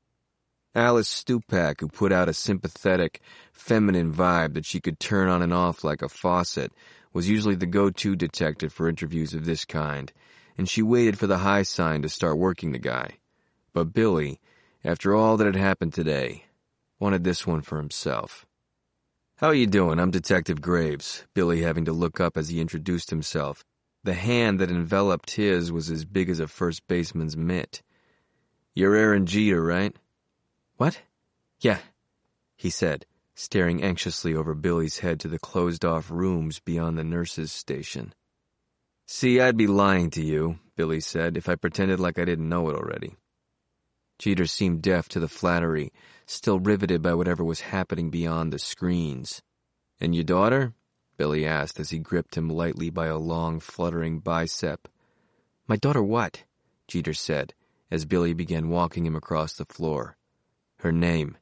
Alice Stupak, who put out a sympathetic, feminine vibe that she could turn on and off like a faucet, was usually the go-to detective for interviews of this kind, and she waited for the high sign to start working the guy. But Billy, after all that had happened today, wanted this one for himself. How you doing? I'm Detective Graves, Billy having to look up as he introduced himself. The hand that enveloped his was as big as a first baseman's mitt. You're Aaron Jeter, right? What? Yeah, he said, staring anxiously over Billy's head to the closed-off rooms beyond the nurse's station. See, I'd be lying to you, Billy said, if I pretended like I didn't know it already. Jeter seemed deaf to the flattery, still riveted by whatever was happening beyond the screens. And your daughter? Billy asked as he gripped him lightly by a long, fluttering bicep. My daughter what? Jeter said, as Billy began walking him across the floor. Her name.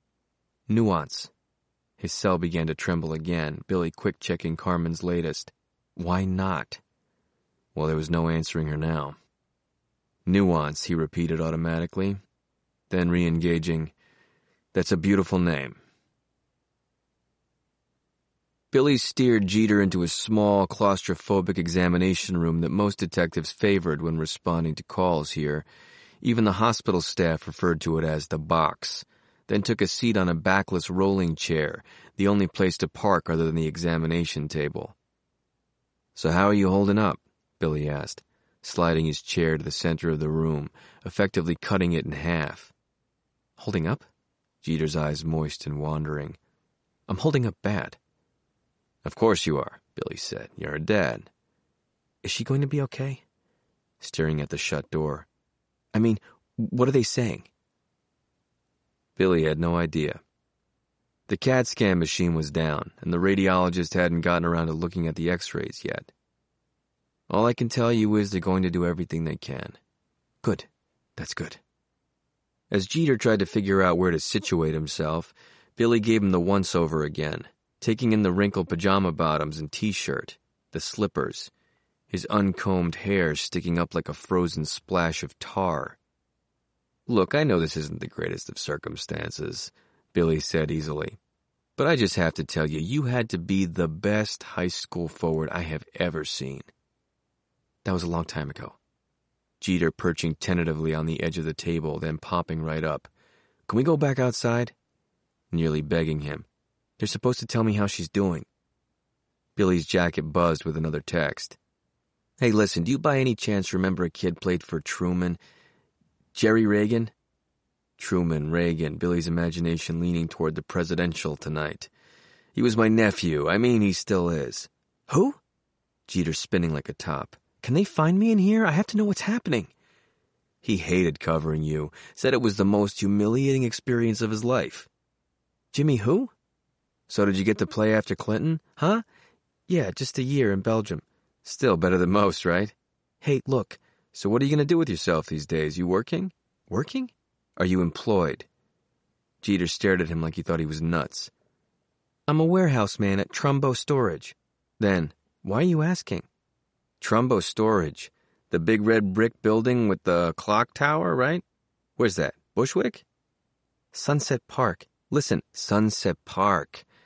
Nuance. His cell began to tremble again, Billy quick-checking Carmen's latest. Why not? Well, there was no answering her now. Nuance, he repeated automatically, then re-engaging. That's a beautiful name. Billy steered Jeter into a small, claustrophobic examination room that most detectives favored when responding to calls here. Even the hospital staff referred to it as the box, then took a seat on a backless rolling chair, the only place to park other than the examination table. So how are you holding up? Billy asked, sliding his chair to the center of the room, effectively cutting it in half. Holding up? Jeter's eyes moist and wandering. I'm holding up bad. Of course you are, Billy said. You're a dad. Is she going to be okay? Staring at the shut door. I mean, what are they saying? Billy had no idea. The CAT scan machine was down, and the radiologist hadn't gotten around to looking at the x-rays yet. All I can tell you is they're going to do everything they can. Good. That's good. As Jeter tried to figure out where to situate himself, Billy gave him the once-over again, taking in the wrinkled pajama bottoms and t-shirt, the slippers, his uncombed hair sticking up like a frozen splash of tar. Look, I know this isn't the greatest of circumstances, Billy said easily, but I just have to tell you, you had to be the best high school forward I have ever seen. That was a long time ago. Jeter perching tentatively on the edge of the table, then popping right up. Can we go back outside? Nearly begging him. They're supposed to tell me how she's doing. Billy's jacket buzzed with another text. Hey, listen, do you by any chance remember a kid played for Truman? Jerry Reagan? Truman, Reagan, Billy's imagination leaning toward the presidential tonight. He was my nephew. I mean, he still is. Who? Jeter spinning like a top. Can they find me in here? I have to know what's happening. He hated covering you, said it was the most humiliating experience of his life. Jimmy who? So did you get to play after Clinton? Huh? Yeah, just a year in Belgium. Still better than most, right? Hey, look, so what are you going to do with yourself these days? You working? Working? Are you employed? Jeter stared at him like he thought he was nuts. I'm a warehouse man at Trumbo Storage. Then, why are you asking? Trumbo Storage. The big red brick building with the clock tower, right? Where's that? Bushwick? Sunset Park. Listen, Sunset Park.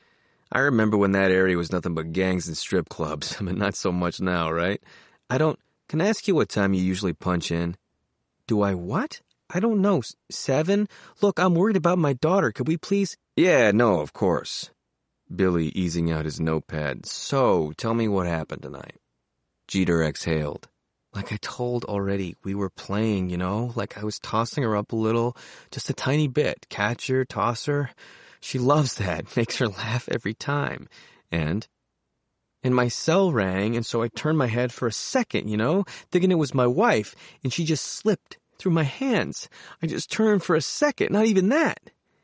I remember when that area was nothing but gangs and strip clubs. I mean, not so much now, right? Can I ask you what time you usually punch in? Do I what? I don't know. 7? Look, I'm worried about my daughter. Could we please? Yeah, no, of course. Billy easing out his notepad. So, tell me what happened tonight. Jeter exhaled. Like I told already, we were playing, like I was tossing her up a little, just a tiny bit. Catch her, toss her. She loves that. Makes her laugh every time. And my cell rang, and so I turned my head for a second, thinking it was my wife, and she just slipped through my hands. I just turned for a second, not even that.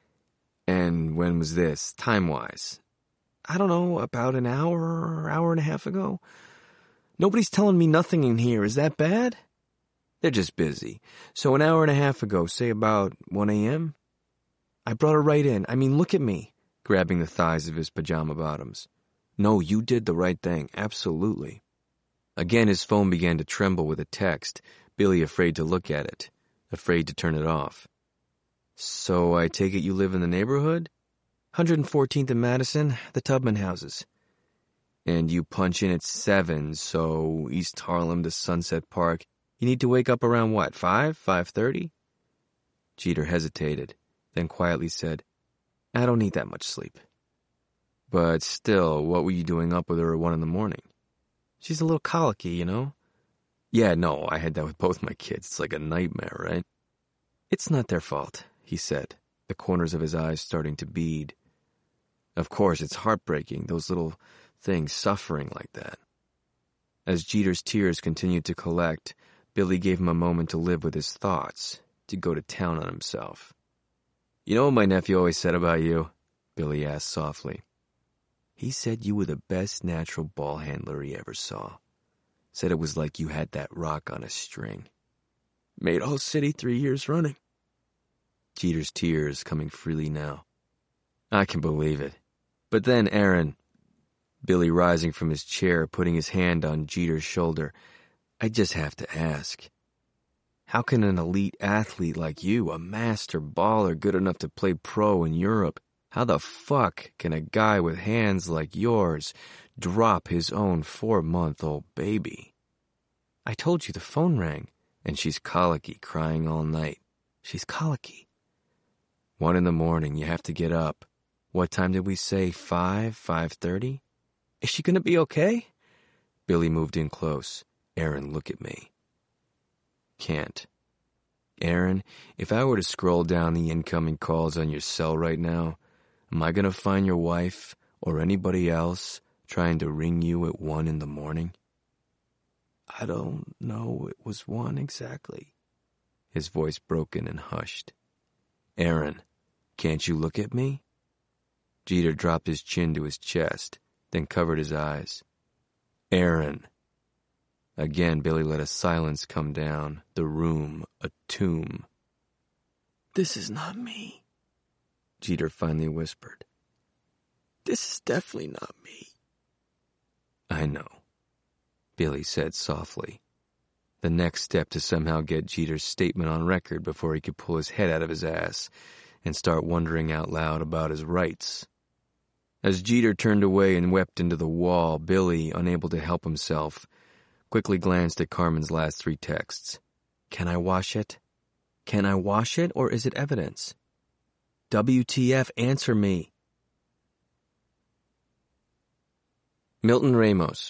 And when was this, time-wise? I don't know, about an hour and a half ago. Nobody's telling me nothing in here. Is that bad? They're just busy. So an hour and a half ago, say about 1 a.m.? I brought her right in. I mean, look at me, grabbing the thighs of his pajama bottoms. No, you did the right thing. Absolutely. Again, his phone began to tremble with a text, Billy afraid to look at it, afraid to turn it off. So I take it you live in the neighborhood? 114th and Madison, the Tubman houses. And you punch in at 7, so East Harlem to Sunset Park. You need to wake up around what, 5:30? Jeter hesitated, then quietly said, I don't need that much sleep. But still, what were you doing up with her at 1 in the morning? She's a little colicky, Yeah, no, I had that with both my kids. It's like a nightmare, right? It's not their fault, he said, the corners of his eyes starting to bead. Of course, it's heartbreaking, those little things suffering like that. As Jeter's tears continued to collect, Billy gave him a moment to live with his thoughts, to go to town on himself. You know what my nephew always said about you? Billy asked softly. He said you were the best natural ball handler he ever saw. Said it was like you had that rock on a string. Made all city 3 years running. Jeter's tears coming freely now. I can believe it. But then, Aaron, Billy rising from his chair, putting his hand on Jeter's shoulder, I just have to ask. How can an elite athlete like you, a master baller good enough to play pro in Europe, how the fuck can a guy with hands like yours drop his own 4-month-old baby? I told you the phone rang, and she's colicky, crying all night. She's colicky. 1 in the morning, you have to get up. What time did we say, 5:30? Is she gonna be okay? Billy moved in close. Aaron, look at me. Can't. Aaron, if I were to scroll down the incoming calls on your cell right now, am I gonna find your wife or anybody else trying to ring you at 1 in the morning? I don't know, it was 1 exactly. His voice broken and hushed. Aaron, can't you look at me? Jeter dropped his chin to his chest, then covered his eyes. Aaron. Again, Billy let a silence come down, the room a tomb. This is not me, Jeter finally whispered. This is definitely not me. I know, Billy said softly. The next step to somehow get Jeter's statement on record before he could pull his head out of his ass and start wondering out loud about his rights. As Jeter turned away and wept into the wall, Billy, unable to help himself, quickly glanced at Carmen's last 3 texts. Can I wash it? Can I wash it, or is it evidence? WTF, answer me. Milton Ramos.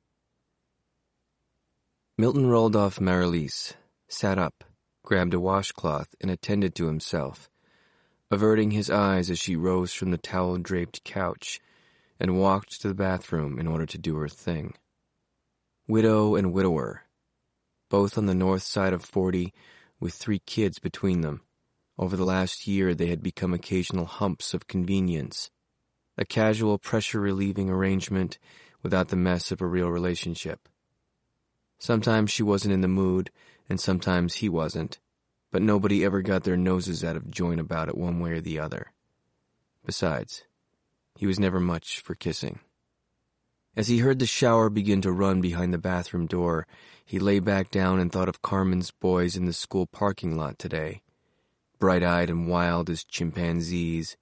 Milton rolled off Marilise, sat up, grabbed a washcloth, and attended to himself, averting his eyes as she rose from the towel-draped couch and walked to the bathroom in order to do her thing. Widow and widower, both on the north side of 40, with 3 kids between them. Over the last year, they had become occasional humps of convenience, a casual pressure-relieving arrangement without the mess of a real relationship. Sometimes she wasn't in the mood, and sometimes he wasn't, but nobody ever got their noses out of joint about it one way or the other. Besides, he was never much for kissing. As he heard the shower begin to run behind the bathroom door, he lay back down and thought of Carmen's boys in the school parking lot today, bright-eyed and wild as chimpanzees,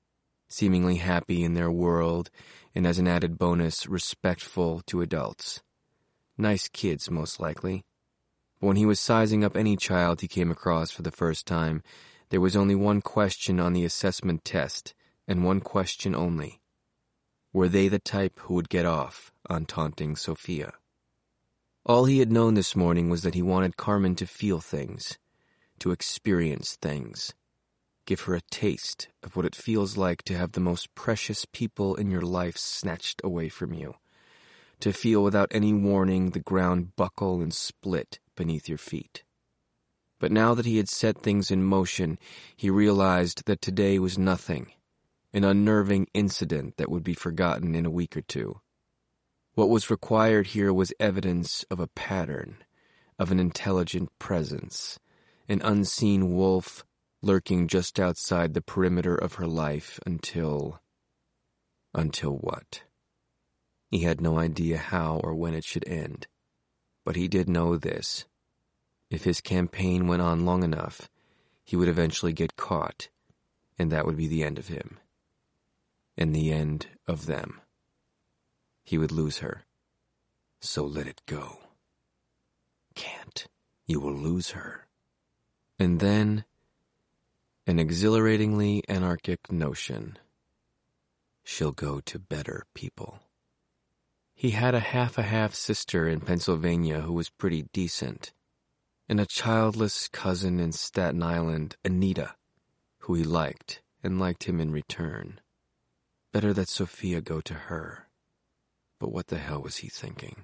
seemingly happy in their world, and as an added bonus, respectful to adults. Nice kids, most likely. But when he was sizing up any child he came across for the first time, there was only one question on the assessment test, and one question only. Were they the type who would get off on taunting Sophia? All he had known this morning was that he wanted Carmen to feel things, to experience things, give her a taste of what it feels like to have the most precious people in your life snatched away from you, to feel without any warning the ground buckle and split beneath your feet. But now that he had set things in motion, he realized that today was nothing, an unnerving incident that would be forgotten in a week or two. What was required here was evidence of a pattern, of an intelligent presence, an unseen wolf lurking just outside the perimeter of her life until what? He had no idea how or when it should end. But he did know this. If his campaign went on long enough, he would eventually get caught, and that would be the end of him. And the end of them. He would lose her. So let it go. Can't. You will lose her. And then, an exhilaratingly anarchic notion. She'll go to better people. He had a half sister in Pennsylvania who was pretty decent, and a childless cousin in Staten Island, Anita, who he liked and liked him in return. Better that Sophia go to her. But what the hell was he thinking?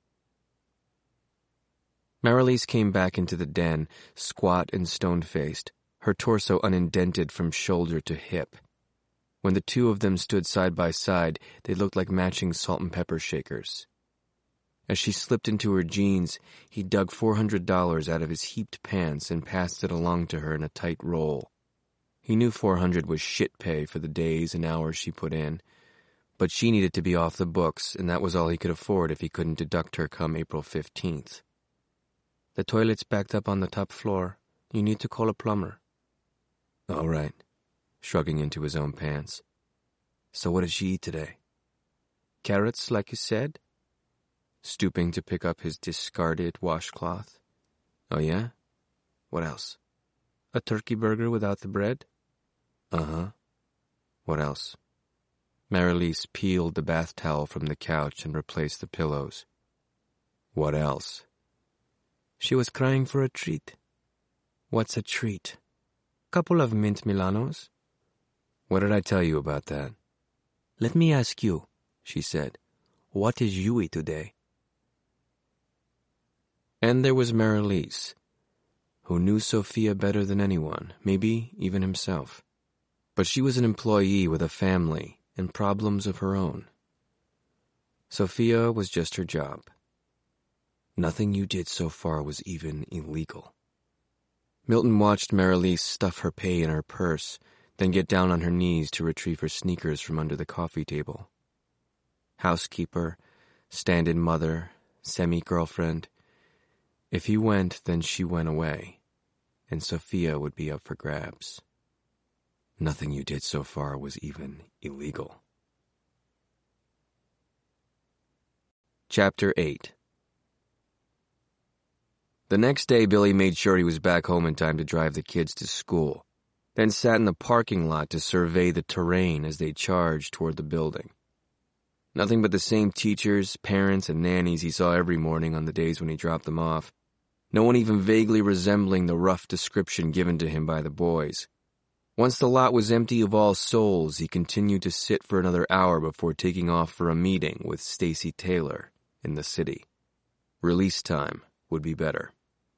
Marilise came back into the den, squat and stone-faced, her torso unindented from shoulder to hip. When the two of them stood side by side, they looked like matching salt and pepper shakers. As she slipped into her jeans, he dug $400 out of his heaped pants and passed it along to her in a tight roll. He knew $400 was shit pay for the days and hours she put in, but she needed to be off the books, and that was all he could afford if he couldn't deduct her come April 15th. The toilet's backed up on the top floor. You need to call a plumber. All right, shrugging into his own pants. So what did she eat today? Carrots, like you said? Stooping to pick up his discarded washcloth. Oh yeah? What else? A turkey burger without the bread? Uh-huh. What else? Marilise peeled the bath towel from the couch and replaced the pillows. What else? She was crying for a treat. What's a treat? Couple of mint Milanos. What did I tell you about that? Let me ask you, she said. What did you eat today? And there was Marilise, who knew Sophia better than anyone, maybe even himself. But she was an employee with a family and problems of her own. Sophia was just her job. Nothing you did so far was even illegal. Milton watched Marilise stuff her pay in her purse, then get down on her knees to retrieve her sneakers from under the coffee table. Housekeeper, stand-in mother, semi-girlfriend. If he went, then she went away, and Sophia would be up for grabs. Nothing you did so far was even illegal. Chapter 8. The next day, Billy made sure he was back home in time to drive the kids to school, then sat in the parking lot to survey the terrain as they charged toward the building. Nothing but the same teachers, parents, and nannies he saw every morning on the days when he dropped them off. No one even vaguely resembling the rough description given to him by the boys. Once the lot was empty of all souls, he continued to sit for another hour before taking off for a meeting with Stacy Taylor in the city. Release time would be better.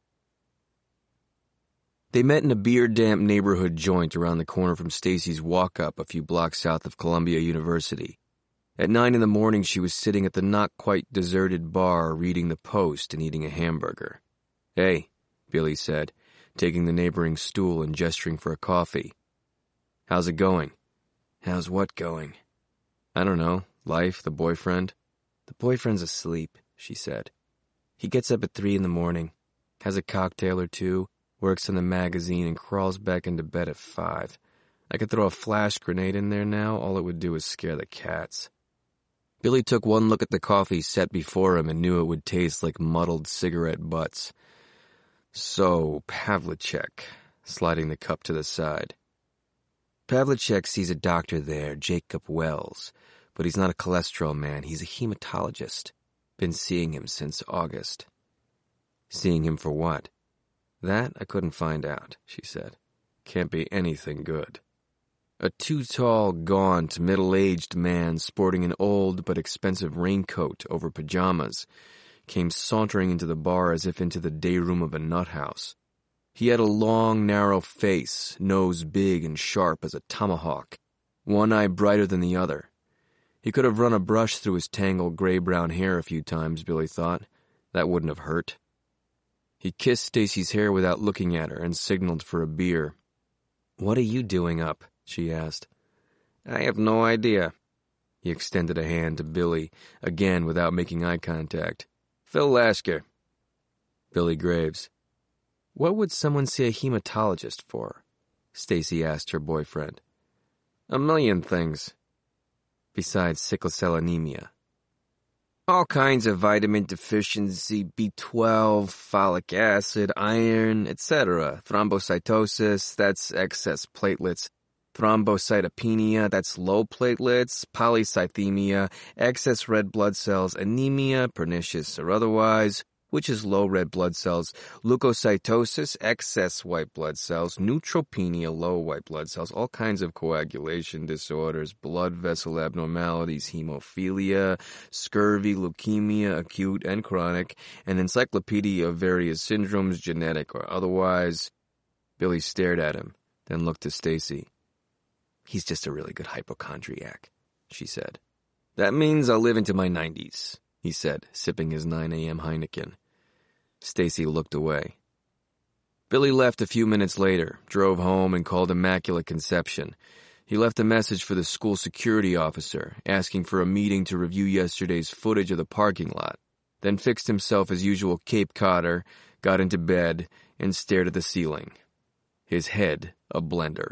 They met in a beer-damp neighborhood joint around the corner from Stacy's walk-up a few blocks south of Columbia University. At 9 a.m, she was sitting at the not-quite-deserted bar reading the Post and eating a hamburger. Hey, Billy said, taking the neighboring stool and gesturing for a coffee. How's it going? How's what going? I don't know. Life, the boyfriend. The boyfriend's asleep, she said. He gets up at 3 a.m, has a cocktail or two, works on the magazine, and crawls back into bed at 5. I could throw a flash grenade in there now, all it would do is scare the cats. Billy took one look at the coffee set before him and knew it would taste like muddled cigarette butts. So, Pavlicek, sliding the cup to the side. Pavlicek sees a doctor there, Jacob Wells, but he's not a cholesterol man, he's a hematologist. Been seeing him since August. Seeing him for what? That I couldn't find out, she said. Can't be anything good. A too-tall, gaunt, middle-aged man sporting an old but expensive raincoat over pajamas came sauntering into the bar as if into the day room of a nut house. He had a long, narrow face, nose big and sharp as a tomahawk, one eye brighter than the other. He could have run a brush through his tangled gray-brown hair a few times, Billy thought. That wouldn't have hurt. He kissed Stacy's hair without looking at her and signaled for a beer. "What are you doing up?" she asked. "I have no idea." He extended a hand to Billy, again without making eye contact. "Phil Lasker." Billy Graves. "What would someone see a hematologist for?" Stacy asked her boyfriend. "A million things. Besides sickle cell anemia. All kinds of vitamin deficiency, B12, folic acid, iron, etc. Thrombocytosis, that's excess platelets. Thrombocytopenia, that's low platelets. Polycythemia, excess red blood cells. Anemia, pernicious or otherwise, which is low red blood cells. Leukocytosis, excess white blood cells. Neutropenia, low white blood cells. All kinds of coagulation disorders, blood vessel abnormalities, hemophilia, scurvy, leukemia, acute and chronic, an encyclopedia of various syndromes, genetic or otherwise. Billy stared at him, then looked to Stacy. "He's just a really good hypochondriac," she said. "That means I'll live into my 90s. He said, sipping his 9 a.m. Heineken. Stacy looked away. Billy left a few minutes later, drove home, and called Immaculate Conception. He left a message for the school security officer, asking for a meeting to review yesterday's footage of the parking lot, then fixed himself his usual Cape Codder, got into bed, and stared at the ceiling. His head a blender.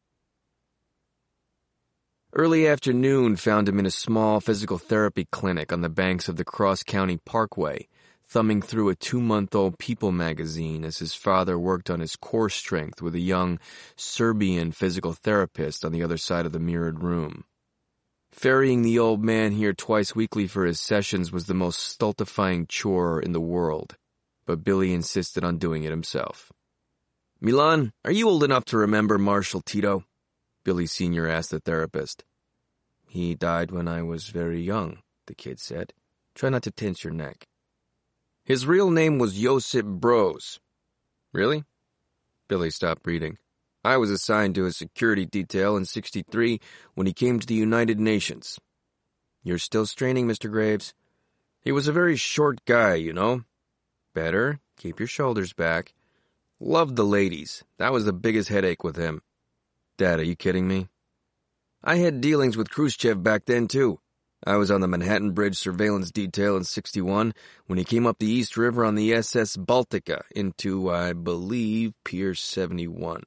Early afternoon found him in a small physical therapy clinic on the banks of the Cross County Parkway, thumbing through a 2-month-old People magazine as his father worked on his core strength with a young Serbian physical therapist on the other side of the mirrored room. Ferrying the old man here twice weekly for his sessions was the most stultifying chore in the world, but Billy insisted on doing it himself. "Milan, are you old enough to remember Marshall Tito?" Billy Sr. asked the therapist. "He died when I was very young," the kid said. "Try not to tense your neck." "His real name was Josip Broz." "Really?" Billy stopped reading. "I was assigned to his security detail in '63 when he came to the United Nations." "You're still straining, Mr. Graves." "He was a very short guy, you know." "Better. Keep your shoulders back." "Loved the ladies. That was the biggest headache with him." "Dad, are you kidding me?" "I had dealings with Khrushchev back then, too. I was on the Manhattan Bridge surveillance detail in '61 when he came up the East River on the SS Baltica into, I believe, Pier 71.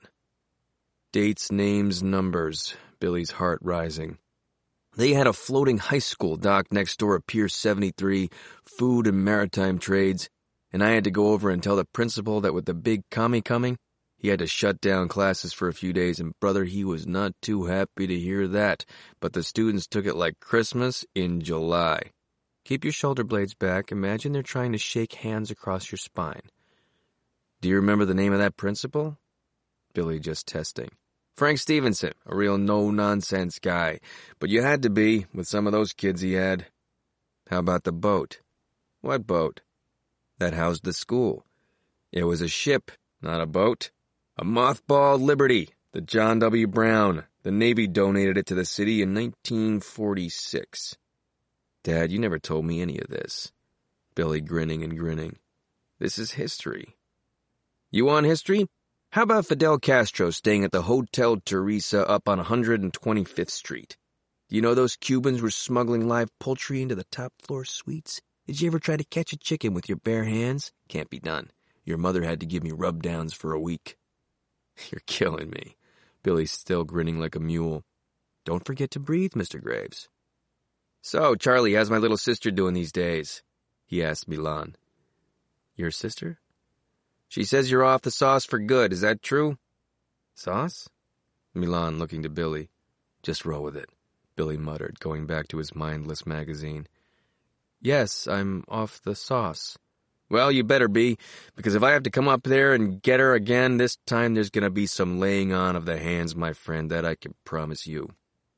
Dates, names, numbers, Billy's heart rising. They had a floating high school docked next door at Pier 73, food and maritime trades, and I had to go over and tell the principal that with the big commie coming, he had to shut down classes for a few days, and brother, he was not too happy to hear that, but the students took it like Christmas in July. Keep your shoulder blades back. Imagine they're trying to shake hands across your spine. Do you remember the name of that principal? Billy just testing. Frank Stevenson, a real no-nonsense guy, but you had to be with some of those kids he had. How about the boat? What boat? That housed the school. It was a ship, not a boat. A mothballed Liberty, the John W. Brown. The Navy donated it to the city in 1946. Dad, you never told me any of this. Billy grinning and grinning. This is history. You want history? How about Fidel Castro staying at the Hotel Teresa up on 125th Street? Do you know those Cubans were smuggling live poultry into the top-floor suites? Did you ever try to catch a chicken with your bare hands? Can't be done. Your mother had to give me rub-downs for a week. You're killing me. Billy still grinning like a mule. Don't forget to breathe, Mr. Graves. So, Charlie, how's my little sister doing these days? He asked Milan. Your sister? She says you're off the sauce for good, is that true? Sauce? Milan looking to Billy. Just roll with it, Billy muttered, going back to his mindless magazine. Yes, I'm off the sauce. Well, you better be, because if I have to come up there and get her again, this time there's going to be some laying on of the hands, my friend, that I can promise you.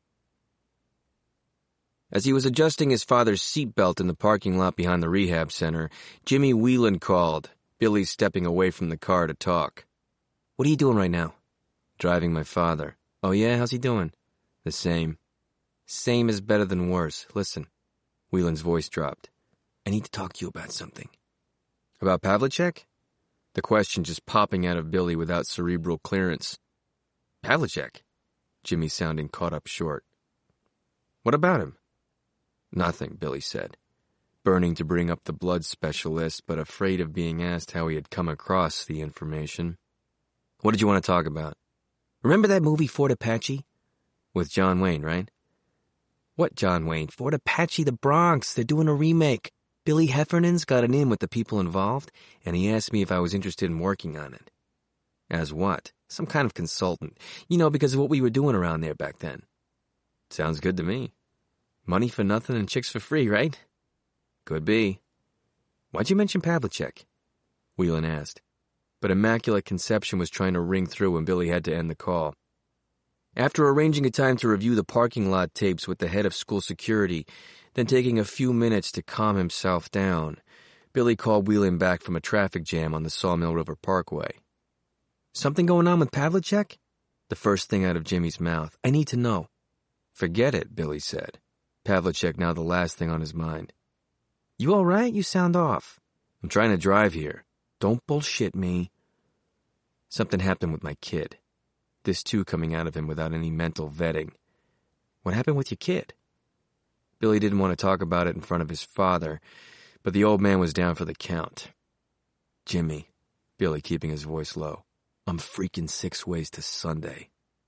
As he was adjusting his father's seatbelt in the parking lot behind the rehab center, Jimmy Whelan called, Billy stepping away from the car to talk. What are you doing right now? Driving my father. Oh yeah, how's he doing? The same. Same is better than worse. Listen. Whelan's voice dropped. I need to talk to you about something. About Pavlicek? The question just popping out of Billy without cerebral clearance. Pavlicek? Jimmy sounding caught up short. What about him? Nothing, Billy said, burning to bring up the blood specialist, but afraid of being asked how he had come across the information. What did you want to talk about? Remember that movie Fort Apache? With John Wayne, right? What John Wayne? Fort Apache, the Bronx. They're doing a remake. Billy Heffernan's got it in with the people involved, and he asked me if I was interested in working on it. As what? Some kind of consultant. You know, because of what we were doing around there back then. Sounds good to me. Money for nothing and chicks for free, right? Could be. Why'd you mention Pavlicek? Whelan asked. But Immaculate Conception was trying to ring through and Billy had to end the call. After arranging a time to review the parking lot tapes with the head of school security, then taking a few minutes to calm himself down, Billy called Whelan back from a traffic jam on the Sawmill River Parkway. Something going on with Pavlicek? The first thing out of Jimmy's mouth. I need to know. Forget it, Billy said. Pavlicek now the last thing on his mind. You all right? You sound off. I'm trying to drive here. Don't bullshit me. Something happened with my kid. This too coming out of him without any mental vetting. What happened with your kid? Billy didn't want to talk about it in front of his father, but the old man was down for the count. Jimmy, Billy keeping his voice low, I'm freaking 6 ways to Sunday.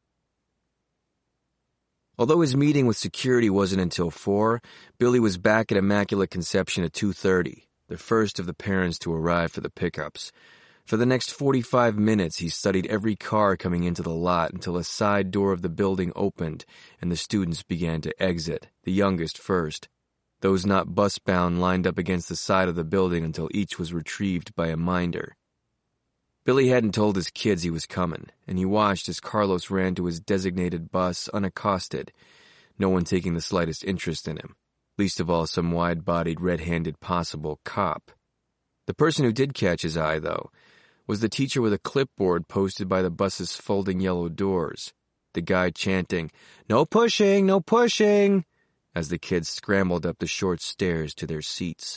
Although his meeting with security wasn't until 4, Billy was back at Immaculate Conception at 2:30, the first of the parents to arrive for the pickups. For the next 45 minutes, he studied every car coming into the lot until a side door of the building opened and the students began to exit, the youngest first. Those not bus-bound lined up against the side of the building until each was retrieved by a minder. Billy hadn't told his kids he was coming, and he watched as Carlos ran to his designated bus unaccosted, no one taking the slightest interest in him, least of all some wide-bodied, red-handed possible cop. The person who did catch his eye, though, was the teacher with a clipboard posted by the bus's folding yellow doors, the guy chanting, "No pushing, no pushing," as the kids scrambled up the short stairs to their seats.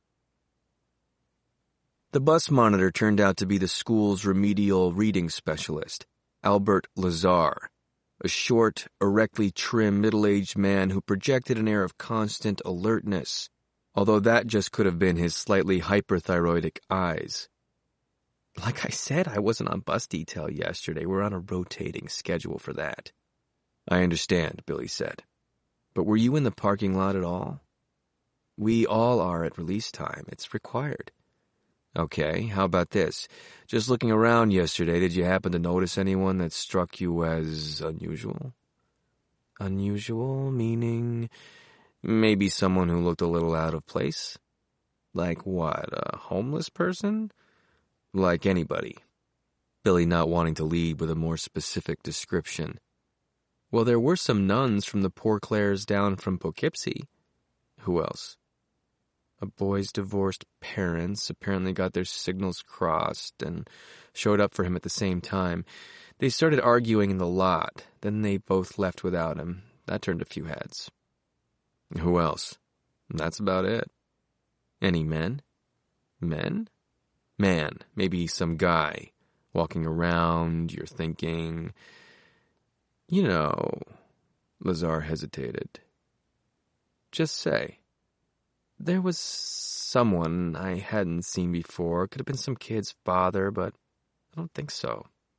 The bus monitor turned out to be the school's remedial reading specialist, Albert Lazar, a short, erectly trim, middle-aged man who projected an air of constant alertness, although that just could have been his slightly hyperthyroidic eyes. Like I said, I wasn't on bus detail yesterday. We're on a rotating schedule for that. I understand, Billy said. But were you in the parking lot at all? We all are at release time. It's required. Okay, how about this? Just looking around yesterday, did you happen to notice anyone that struck you as unusual? Unusual, meaning maybe someone who looked a little out of place? Like what, a homeless person? Like anybody. Billy not wanting to lead with a more specific description. Well, there were some nuns from the Poor Clares down from Poughkeepsie. Who else? A boy's divorced parents apparently got their signals crossed and showed up for him at the same time. They started arguing in the lot, then they both left without him. That turned a few heads. Who else? That's about it. Any men? Men? Man, maybe some guy. Walking around, you're thinking... You know... Lazar hesitated. Just say. There was someone I hadn't seen before. Could have been some kid's father, but I don't think so.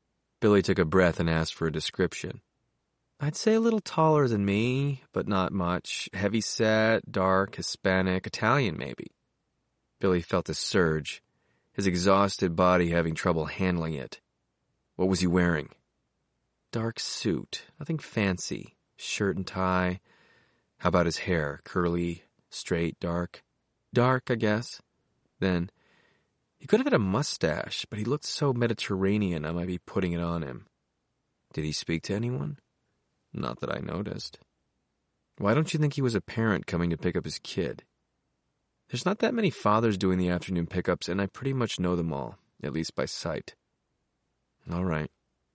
Billy took a breath and asked for a description. I'd say a little taller than me, but not much. Heavy-set, dark, Hispanic, Italian maybe. Billy felt a surge, his exhausted body having trouble handling it. What was he wearing? Dark suit, nothing fancy. Shirt and tie. How about his hair? Curly, straight, dark? Dark, I guess. Then, he could have had a mustache, but he looked so Mediterranean I might be putting it on him. Did he speak to anyone? Not that I noticed. Why don't you think he was a parent coming to pick up his kid? There's not that many fathers doing the afternoon pickups, and I pretty much know them all, at least by sight. All right.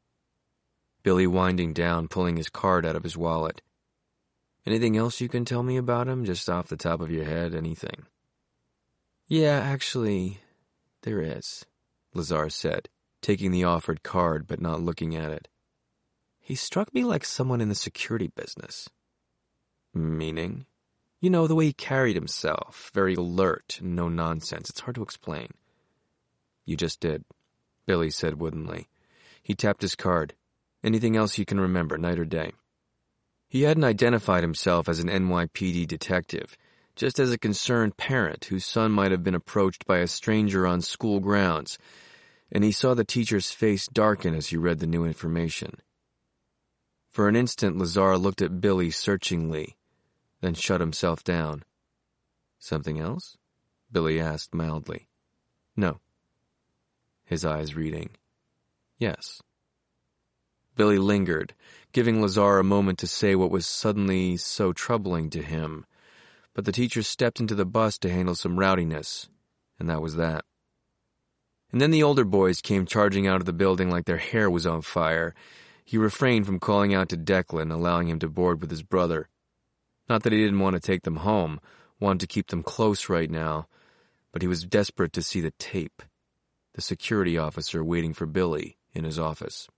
Billy winding down, pulling his card out of his wallet. Anything else you can tell me about him, just off the top of your head, anything? Yeah, actually, there is, Lazar said, taking the offered card but not looking at it. He struck me like someone in the security business. Meaning? You know, the way he carried himself, very alert and no nonsense. It's hard to explain. You just did, Billy said woodenly. He tapped his card. Anything else you can remember, night or day? He hadn't identified himself as an NYPD detective, just as a concerned parent whose son might have been approached by a stranger on school grounds, and he saw the teacher's face darken as he read the new information. For an instant, Lazar looked at Billy searchingly, then shut himself down. Something else? Billy asked mildly. No. His eyes reading. Yes. Billy lingered, giving Lazar a moment to say what was suddenly so troubling to him, but the teacher stepped into the bus to handle some rowdiness, and that was that. And then the older boys came charging out of the building like their hair was on fire. He refrained from calling out to Declan, allowing him to board with his brother. Not that he didn't want to take them home, wanted to keep them close right now, but he was desperate to see the tape, the security officer waiting for Billy in his office.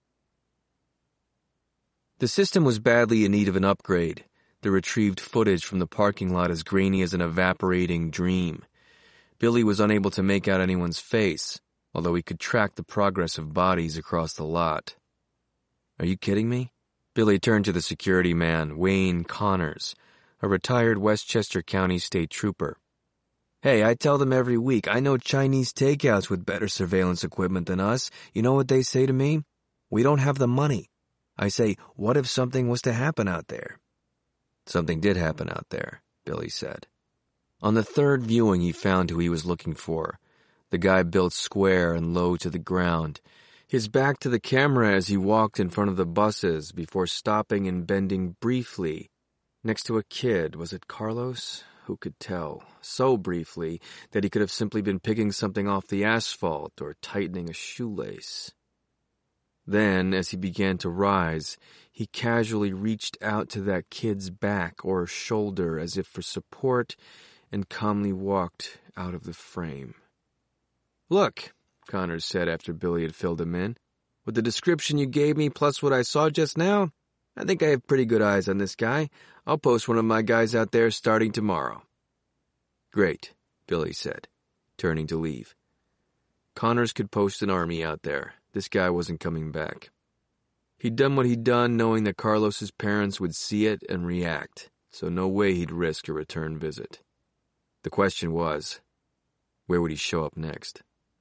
The system was badly in need of an upgrade, the retrieved footage from the parking lot as grainy as an evaporating dream. Billy was unable to make out anyone's face, although he could track the progress of bodies across the lot. Are you kidding me? Billy turned to the security man, Wayne Connors, a retired Westchester County state trooper. Hey, I tell them every week, I know Chinese takeouts with better surveillance equipment than us. You know what they say to me? We don't have the money. I say, what if something was to happen out there? Something did happen out there, Billy said. On the third viewing, he found who he was looking for. The guy built square and low to the ground, his back to the camera as he walked in front of the buses before stopping and bending briefly next to a kid. Was it Carlos? Who could tell? So briefly that he could have simply been picking something off the asphalt or tightening a shoelace. Then, as he began to rise, he casually reached out to that kid's back or shoulder as if for support and calmly walked out of the frame. Look, Connors said after Billy had filled him in. With the description you gave me plus what I saw just now, I think I have pretty good eyes on this guy. I'll post one of my guys out there starting tomorrow. Great, Billy said, turning to leave. Connors could post an army out there. This guy wasn't coming back. He'd done what he'd done knowing that Carlos's parents would see it and react, so no way he'd risk a return visit. The question was, where would he show up next?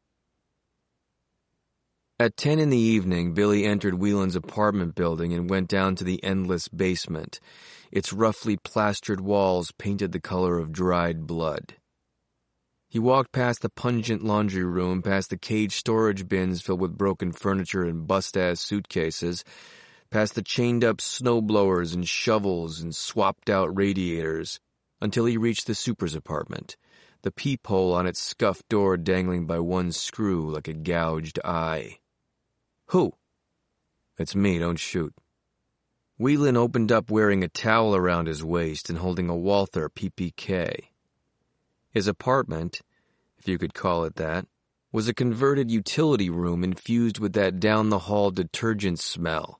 At 10 in the evening, Billy entered Whelan's apartment building and went down to the endless basement. Its roughly plastered walls painted the color of dried blood. He walked past the pungent laundry room, past the caged storage bins filled with broken furniture and bust-ass suitcases, past the chained-up snowblowers and shovels and swapped-out radiators, until he reached the super's apartment, the peephole on its scuffed door dangling by one screw like a gouged eye. Who? It's me, don't shoot. Whelan opened up wearing a towel around his waist and holding a Walther PPK. His apartment, if you could call it that, was a converted utility room infused with that down-the-hall detergent smell,